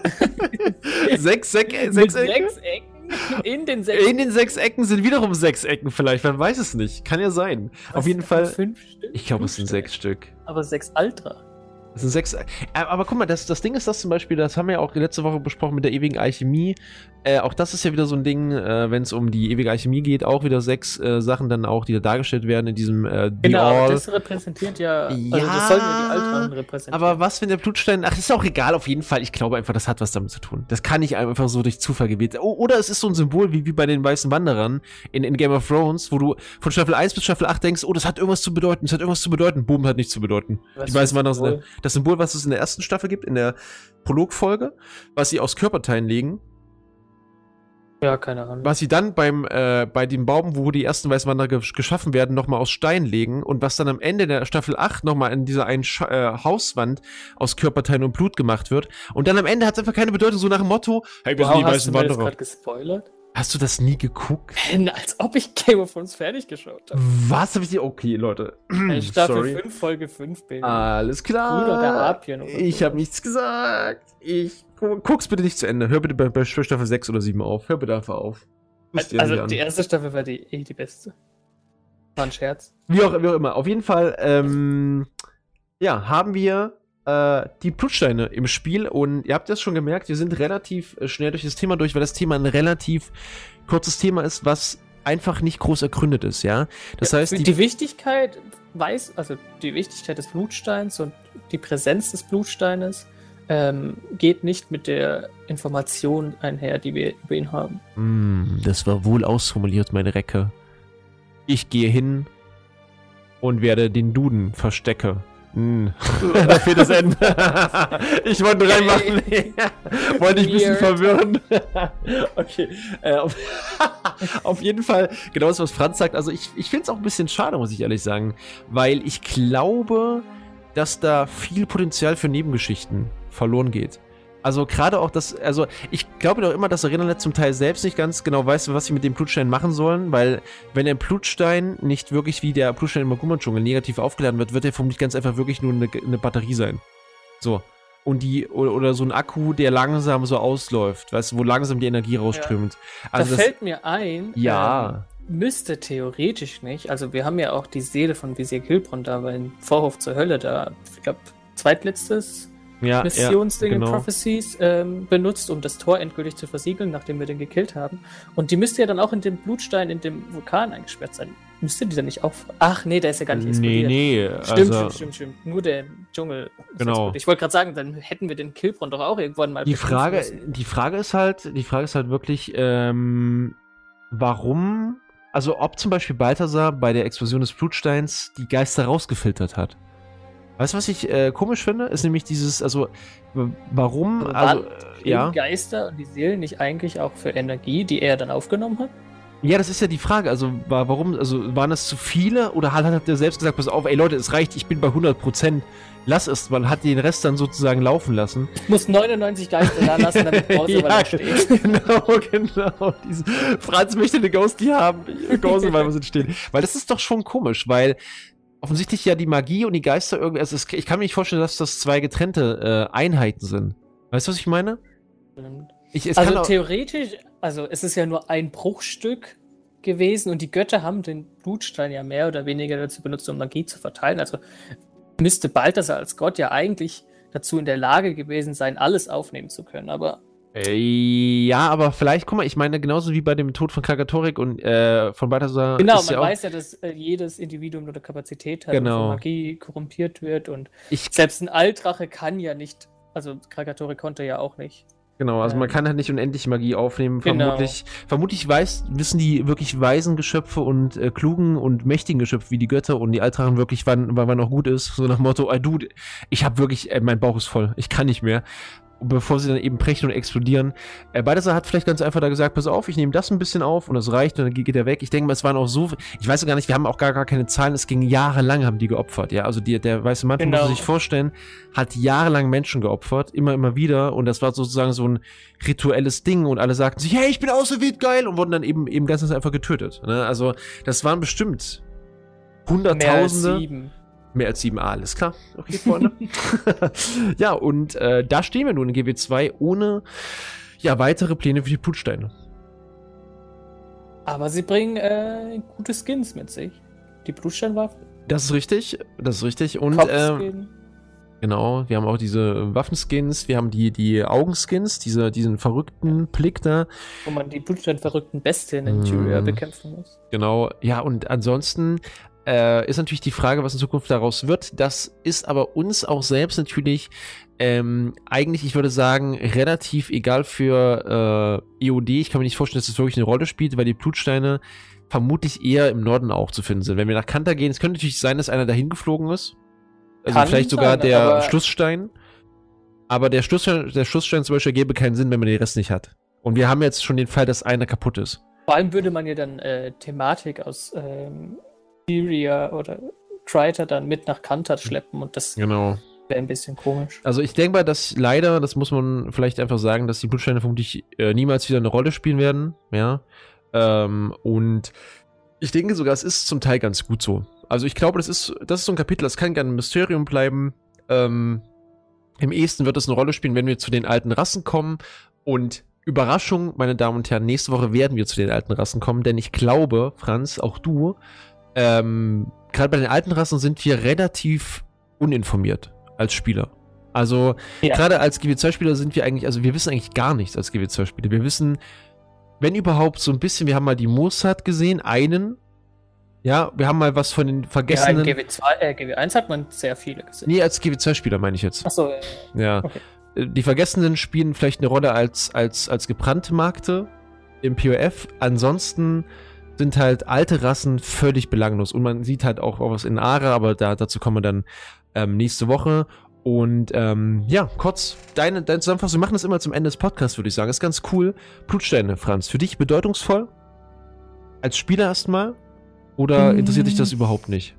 sechs Sech Mit Sechsecke? sechs Ecken in den sechs In den sechs Ecken sind wiederum sechs Ecken vielleicht. Man weiß es nicht. Kann ja sein. Was, Auf jeden Fall. Fünf Stück? Ich glaube, es sind Fünf sechs Stück. Aber sechs Ultra. Das sind sechs. Äh, aber guck mal, das, das Ding ist das zum Beispiel, das haben wir ja auch letzte Woche besprochen mit der ewigen Alchemie. Äh, auch das ist ja wieder so ein Ding, äh, wenn es um die ewige Alchemie geht, auch wieder sechs äh, Sachen dann auch, die da dargestellt werden in diesem äh, The Genau, aber All. das repräsentiert ja, also Ja, das sollten ja die Ultranen repräsentieren. Aber was, wenn der Blutstein. Ach, ist auch egal, auf jeden Fall. Ich glaube einfach, das hat was damit zu tun. Das kann nicht einfach so durch Zufall gewählt sein. Oh, oder es ist so ein Symbol wie, wie bei den Weißen Wanderern in, in Game of Thrones, wo du von Staffel eins bis Staffel acht denkst, oh, das hat irgendwas zu bedeuten, das hat irgendwas zu bedeuten. Boom, hat nichts zu bedeuten. Was Die für Weißen ein Wanderer sind Symbol? der- das Symbol, was es in der ersten Staffel gibt, in der Prologfolge, was sie aus Körperteilen legen, Ja, keine Ahnung. was sie dann beim äh, bei dem Baum, wo die ersten Weißwanderer ge geschaffen werden, nochmal aus Stein legen und was dann am Ende der Staffel acht nochmal in dieser einen Sch äh, Hauswand aus Körperteilen und Blut gemacht wird. Und dann am Ende hat es einfach keine Bedeutung, so nach dem Motto, hey, wir sind Wow, die hast du Weißen mir das Wanderer. gerade gespoilert? Hast du das nie geguckt? Äh, Als ob ich Game of Thrones fertig geschaut habe. Was habe ich dir? Okay, Leute. Äh, Staffel Sorry. fünf, Folge fünf, Baby. Alles klar. Bruder der Harpien oder Ich so. habe nichts gesagt. Ich gu- guck's bitte nicht zu Ende. Hör bitte bei, bei Staffel sechs oder sieben auf. Hör bitte einfach auf. Guck's dir nicht Also an. die erste Staffel war die, eh die beste. War ein Scherz. Wie auch, wie auch immer. Auf jeden Fall, ähm, ja, haben wir äh, die Blutsteine im Spiel und ihr habt das schon gemerkt, wir sind relativ äh, schnell durch das Thema durch, weil das Thema ein relativ kurzes Thema ist, was einfach nicht groß ergründet ist, ja. Das Ja, heißt, die, die, die Wichtigkeit weiß, also die Wichtigkeit des Blutsteins und die Präsenz des Blutsteines ähm, geht nicht mit der Information einher, die wir über ihn haben. Mm, das war wohl ausformuliert, meine Recke. Ich gehe hin und werde den Duden verstecke. Hm. Da fehlt das Ende. Ich wollte reinmachen. Wollte ich ein bisschen verwirren. Okay. Äh, auf, auf jeden Fall, genau das, was Franz sagt. Also ich, ich finde es auch ein bisschen schade, muss ich ehrlich sagen. Weil ich glaube, dass da viel Potenzial für Nebengeschichten verloren geht. Also gerade auch das, also ich glaube doch immer, dass Arenanet zum Teil selbst nicht ganz genau weiß, was sie mit dem Blutstein machen sollen, weil wenn der Blutstein nicht wirklich wie der Blutstein im Maguma-Dschungel negativ aufgeladen wird, wird er vermutlich ganz einfach wirklich nur eine, eine Batterie sein. So. Und die, oder, oder so ein Akku, der langsam so ausläuft, weißt du, wo langsam die Energie rausströmt. Ja. Also da das fällt mir ein, ja. ähm, müsste theoretisch nicht, also wir haben ja auch die Seele von Visir Kilbron da beim Vorhof zur Hölle da, ich glaube, zweitletztes Ja, Missionsding ja, genau. in Prophecies ähm, benutzt, um das Tor endgültig zu versiegeln, nachdem wir den gekillt haben. Und die müsste ja dann auch in dem Blutstein in dem Vulkan eingesperrt sein. Müsste die dann nicht auch... Ach nee, der ist ja gar nicht explodiert. Nee, nee. Stimmt, also, stimmt, stimmt, stimmt. Nur der Dschungel. ist Genau. explodiert. Ich wollte gerade sagen, dann hätten wir den Kilbron doch auch irgendwann mal Die bekämpfen Frage, müssen. die Frage ist halt, die Frage ist halt wirklich, ähm, warum, also ob zum Beispiel Balthasar bei der Explosion des Blutsteins die Geister rausgefiltert hat. Weißt du, was ich äh, komisch finde? Ist nämlich dieses, also, w- warum, Aber also, waren äh, die ja. Geister und die Seelen nicht eigentlich auch für Energie, die er dann aufgenommen hat? Ja, das ist ja die Frage, also, wa- warum, also, waren das zu viele oder hat, hat er selbst gesagt, pass auf, ey Leute, es reicht, ich bin bei hundert Prozent, lass es, man hat den Rest dann sozusagen laufen lassen. Ich muss neunundneunzig Geister da lassen, damit Pause Ja, ja, steht. genau, genau. Diese, Franz möchte eine Ghostie haben. Ghostie, weil wir sind stehen. Weil das ist doch schon komisch, weil offensichtlich ja die Magie und die Geister irgendwie, also es, ich kann mir nicht vorstellen, dass das zwei getrennte äh, Einheiten sind. Weißt du, was ich meine? Ich, es Also kann auch, theoretisch, also es ist ja nur ein Bruchstück gewesen und die Götter haben den Blutstein ja mehr oder weniger dazu benutzt, um Magie zu verteilen. Also müsste Balthasar als Gott ja eigentlich dazu in der Lage gewesen sein, alles aufnehmen zu können, aber äh, ja, aber vielleicht, guck mal, ich meine, genauso wie bei dem Tod von Kragatorik und äh, von Balthasar. genau, ist man ja auch, weiß ja, dass äh, jedes Individuum eine Kapazität hat Genau. und von Magie korrumpiert wird und ich, selbst ein Altrache kann ja nicht, also Kragatorik konnte ja auch nicht. Genau, also man Ähm, kann halt nicht unendlich Magie aufnehmen. genau. Vermutlich, vermutlich weiß, wissen die wirklich weisen Geschöpfe und äh, klugen und mächtigen Geschöpfe wie die Götter und die Altrachen wirklich, wann, wann, wann auch gut ist. So nach dem Motto, ey Dude, ich hab wirklich, äh, mein Bauch ist voll, ich kann nicht mehr. Bevor sie dann eben brechen und explodieren. Äh, Balthasar hat vielleicht ganz einfach da gesagt, pass auf, ich nehme das ein bisschen auf und das reicht und dann geht er weg. Ich denke mal, es waren auch so, ich weiß gar nicht, wir haben auch gar, gar keine Zahlen, es ging jahrelang, haben die geopfert, ja, also die, der weiße Mantel, Genau. muss man sich vorstellen, hat jahrelang Menschen geopfert, immer, immer wieder und das war sozusagen so ein rituelles Ding und alle sagten sich, hey, ich bin auserwählt, geil, und wurden dann eben, eben ganz einfach getötet, ne? Also, das waren bestimmt Hunderttausende. Mehr als sieben. Mehr als sieben, ah, alles klar. Okay, Freunde. Ja, und äh, da stehen wir nun in G W zwei ohne ja, weitere Pläne für die Blutsteine. Aber sie bringen äh, gute Skins mit sich. Die Blutsteinwaffe, Das ist richtig, das ist richtig. Und ähm, Kopfskin. genau, wir haben auch diese Waffenskins, wir haben die, die Augenskins, diese, diesen verrückten Blick da. Wo man die blutsteinverrückten Bestien in Tyria Mm. bekämpfen muss. Genau, ja, und ansonsten äh, ist natürlich die Frage, was in Zukunft daraus wird. Das ist aber uns auch selbst natürlich ähm, eigentlich, ich würde sagen, relativ egal für äh, E O D. Ich kann mir nicht vorstellen, dass das wirklich eine Rolle spielt, weil die Blutsteine vermutlich eher im Norden auch zu finden sind. Wenn wir nach Kanta gehen, es könnte natürlich sein, dass einer dahin geflogen ist. Also Kann vielleicht sogar sein, der aber- Schlussstein. Aber der Schlussstein, der Schlussstein zum Beispiel gäbe keinen Sinn, wenn man den Rest nicht hat. Und wir haben jetzt schon den Fall, dass einer kaputt ist. Vor allem würde man ja dann äh, Thematik aus ähm, Tyria oder Kryta dann mit nach Kanta schleppen und das Genau. wäre ein bisschen komisch. Also ich denke mal, dass leider, das muss man vielleicht einfach sagen, dass die Blutsteine vermutlich äh, niemals wieder eine Rolle spielen werden, ja. Ähm, und ich denke sogar, es ist zum Teil ganz gut so. Also ich glaube, das ist, das ist so ein Kapitel, das kann gerne ein Mysterium bleiben. Ähm, im ehesten wird es eine Rolle spielen, wenn wir zu den alten Rassen kommen. Und Überraschung, meine Damen und Herren, nächste Woche werden wir zu den alten Rassen kommen, denn ich glaube, Franz, auch du, ähm, gerade bei den alten Rassen sind wir relativ uninformiert als Spieler. Also Ja. gerade als G W zwei Spieler sind wir eigentlich, also wir wissen eigentlich gar nichts als G W zwei Spieler. Wir wissen, wenn überhaupt, so ein bisschen, wir haben mal die Mossad gesehen, einen. Ja, wir haben mal was von den Ja, vergessenen. in G W zwei, äh, G W eins hat man sehr viele gesehen. Nee, als G W zwei Spieler meine ich jetzt. Achso, äh, Ja. Okay. Äh, Die Vergessenen spielen vielleicht eine Rolle als, als, als gebrannte Markte im P O F. Ansonsten sind halt alte Rassen völlig belanglos. Und man sieht halt auch was in Ara, aber da, dazu kommen wir dann ähm, nächste Woche. Und ähm, ja, kurz, deine, deine Zusammenfassung, wir machen das immer zum Ende des Podcasts, würde ich sagen. Das ist ganz cool. Blutsteine, Franz, für dich bedeutungsvoll? Als Spieler erstmal? Oder interessiert dich das überhaupt nicht?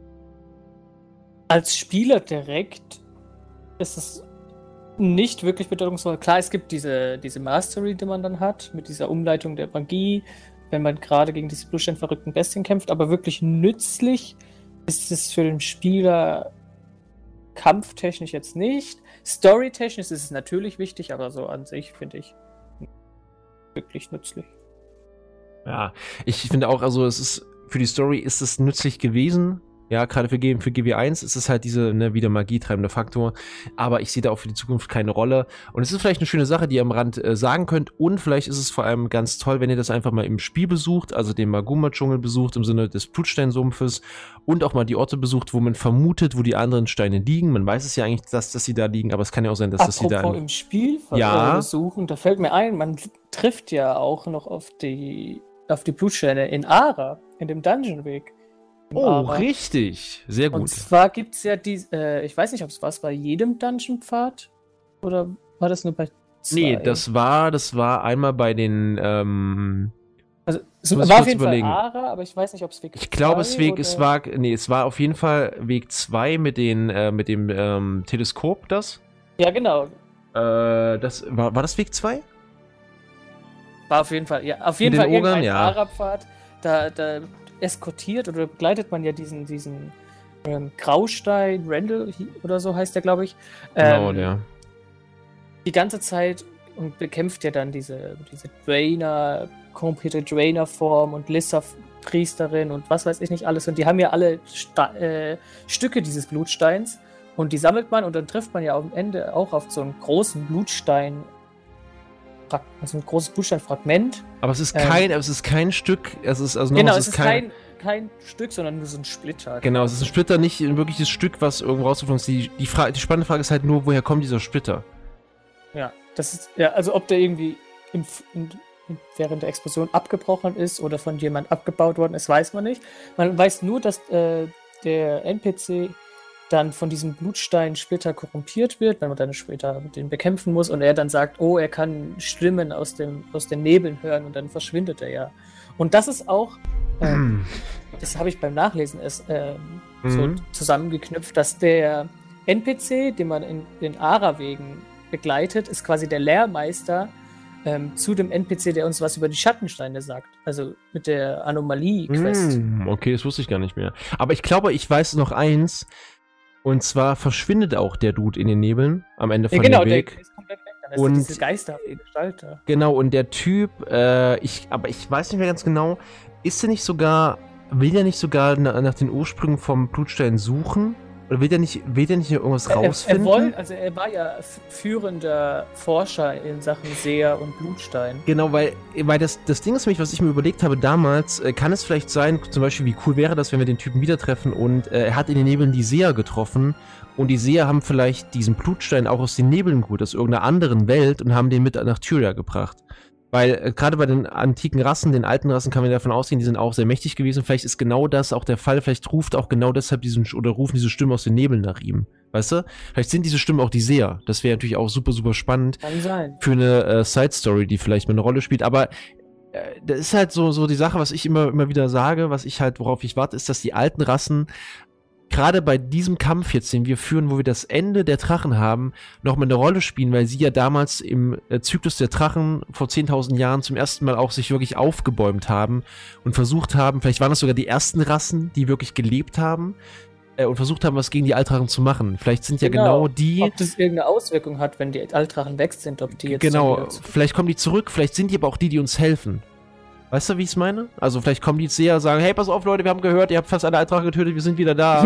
Als Spieler direkt ist es nicht wirklich bedeutungsvoll. Klar, es gibt diese, diese Mastery, die man dann hat, mit dieser Umleitung der Magie, wenn man gerade gegen diese blutsteinverrückten Bestien kämpft, aber wirklich nützlich ist es für den Spieler kampftechnisch jetzt nicht. Storytechnisch ist es natürlich wichtig, aber so an sich finde ich wirklich nützlich. Ja, ich finde auch, also es ist, für die Story ist es nützlich gewesen. Ja, gerade für, G, für G W eins ist es halt diese, ne, wieder magietreibende Faktor. Aber ich sehe da auch für die Zukunft keine Rolle. Und es ist vielleicht eine schöne Sache, die ihr am Rand äh, sagen könnt. Und vielleicht ist es vor allem ganz toll, wenn ihr das einfach mal im Spiel besucht, also den Maguma-Dschungel besucht im Sinne des Blutsteinsumpfes und auch mal die Orte besucht, wo man vermutet, wo die anderen Steine liegen. Man weiß es ja eigentlich, dass, dass sie da liegen, aber es kann ja auch sein, dass, dass sie da... Apropos im Spiel ja. besuchen, da fällt mir ein, man trifft ja auch noch auf die, auf die Blutsteine in Ara, in dem Dungeon-Weg. Oh, Ara. Richtig. Sehr gut. Und zwar gibt es ja die, äh, ich weiß nicht, ob es was bei jedem Dungeon-Pfad oder war das nur bei zwei? Nee, das war, das war einmal bei den, ähm, also es muss ich war kurz auf jeden überlegen. Fall Ara, aber ich weiß nicht, ob es Weg Ich glaube, es Weg, oder? es war, nee, es war auf jeden Fall Weg zwei mit den, äh, mit dem, ähm, Teleskop, das. Ja, genau. Äh, das, war, war das Weg zwei? War auf jeden Fall, ja, auf jeden Mit Fall den Ogern, irgendein ja. Ara-Pfad, da, da eskortiert oder begleitet man ja diesen, diesen ähm, Graustein, Randall oder so heißt der, glaube ich. Genau, ähm, der. Die ganze Zeit und bekämpft ja dann diese, diese Drainer, korrumpierte Drainer-Form und Lissa-Priesterin und was weiß ich nicht alles. Und die haben ja alle Sta äh, Stücke dieses Blutsteins und die sammelt man und dann trifft man ja am Ende auch auf so einen großen Blutstein, also ein großes Blutsteinfragment. Aber es ist kein, ähm, es ist kein Stück, es ist, also genau, noch, es ist kein, kein Stück, sondern nur so ein Splitter. Genau, es ist ein Splitter, nicht ein wirkliches Stück, was irgendwo rausgeflogen ist. Die, die, Frage, die spannende Frage ist halt nur, woher kommt dieser Splitter? Ja, das ist, ja, also ob der irgendwie im, in, während der Explosion abgebrochen ist oder von jemand abgebaut worden ist, weiß man nicht. Man weiß nur, dass äh, der N P C dann von diesem Blutstein-Splitter korrumpiert wird, wenn man dann später den bekämpfen muss und er dann sagt, oh, er kann Stimmen aus, dem, aus den Nebeln hören und dann verschwindet er ja. Und das ist auch, ähm, das habe ich beim Nachlesen erst ähm, mhm. so zusammengeknüpft, dass der N P C, den man in den Ara-Wegen begleitet, ist quasi der Lehrmeister ähm, zu dem N P C, der uns was über die Schattensteine sagt. Also mit der Anomalie-Quest. Mm, okay, das wusste ich gar nicht mehr. Aber ich glaube, ich weiß noch eins. Und zwar verschwindet auch der Dude in den Nebeln am Ende von ja, genau, dem Weg. Der ist komplett weg. Dann ist und diese geisterhafte Gestalt da. Genau, und der Typ, äh, ich, aber ich weiß nicht mehr ganz genau, ist er nicht sogar, will der nicht sogar na, nach den Ursprüngen vom Blutstein suchen? Oder will der nicht, will der nicht irgendwas er, rausfinden? Er, wollt, also er war ja führender Forscher in Sachen Seher und Blutstein. Genau, weil, weil das, das Ding ist nämlich, was ich mir überlegt habe damals, äh, kann es vielleicht sein, zum Beispiel, wie cool wäre das, wenn wir den Typen wieder treffen und äh, er hat in den Nebeln die Seher getroffen und die Seher haben vielleicht diesen Blutstein auch aus den Nebeln geholt, aus irgendeiner anderen Welt und haben den mit nach Tyria gebracht. Weil äh, gerade bei den antiken Rassen, den alten Rassen, kann man davon ausgehen, die sind auch sehr mächtig gewesen. Vielleicht ist genau das auch der Fall. Vielleicht ruft auch genau deshalb diesen, oder rufen diese Stimmen aus den Nebeln nach ihm. Weißt du? Vielleicht sind diese Stimmen auch die Seher. Das wäre natürlich auch super, super spannend. Kann sein. Für eine äh, Side-Story, die vielleicht mal eine Rolle spielt. Aber äh, das ist halt so, so die Sache, was ich immer, immer wieder sage, was ich halt, worauf ich warte, ist, dass die alten Rassen gerade bei diesem Kampf jetzt, den wir führen, wo wir das Ende der Drachen haben, nochmal eine Rolle spielen, weil sie ja damals im äh, Zyklus der Drachen vor zehntausend Jahren zum ersten Mal auch sich wirklich aufgebäumt haben und versucht haben, vielleicht waren das sogar die ersten Rassen, die wirklich gelebt haben äh, und versucht haben, was gegen die Altdrachen zu machen. Vielleicht sind ja genau, genau die... Ob das irgendeine Auswirkung hat, wenn die Altdrachen weg sind, ob die jetzt... Genau, vielleicht kommen die zurück, vielleicht sind die aber auch die, die uns helfen. Weißt du, wie ich es meine? Also vielleicht kommen die jetzt Seher und sagen, hey, pass auf, Leute, wir haben gehört, ihr habt fast alle Altdrachen getötet, wir sind wieder da.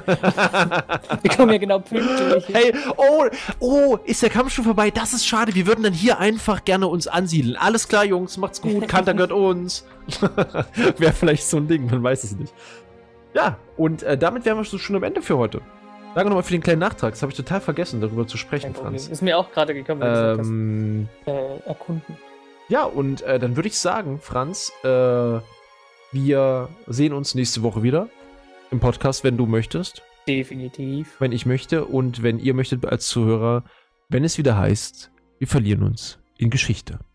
Wir kommen ja genau pünktlich. Hey, oh, oh, ist der Kampf schon vorbei? Das ist schade, wir würden dann hier einfach gerne uns ansiedeln. Alles klar, Jungs, macht's gut, Kanter gehört uns. Wäre vielleicht so ein Ding, man weiß es nicht. Ja, und äh, damit wären wir schon am Ende für heute. Danke nochmal für den kleinen Nachtrag, das habe ich total vergessen, darüber zu sprechen, Franz. Ist mir auch gerade gekommen, wenn du ähm, gesagt hast, äh, erkunden. Ja, und äh, dann würde ich sagen, Franz, äh, Wir sehen uns nächste Woche wieder im Podcast, wenn du möchtest. Definitiv. Wenn ich möchte und wenn ihr möchtet als Zuhörer, wenn es wieder heißt, wir verlieren uns in Geschichte.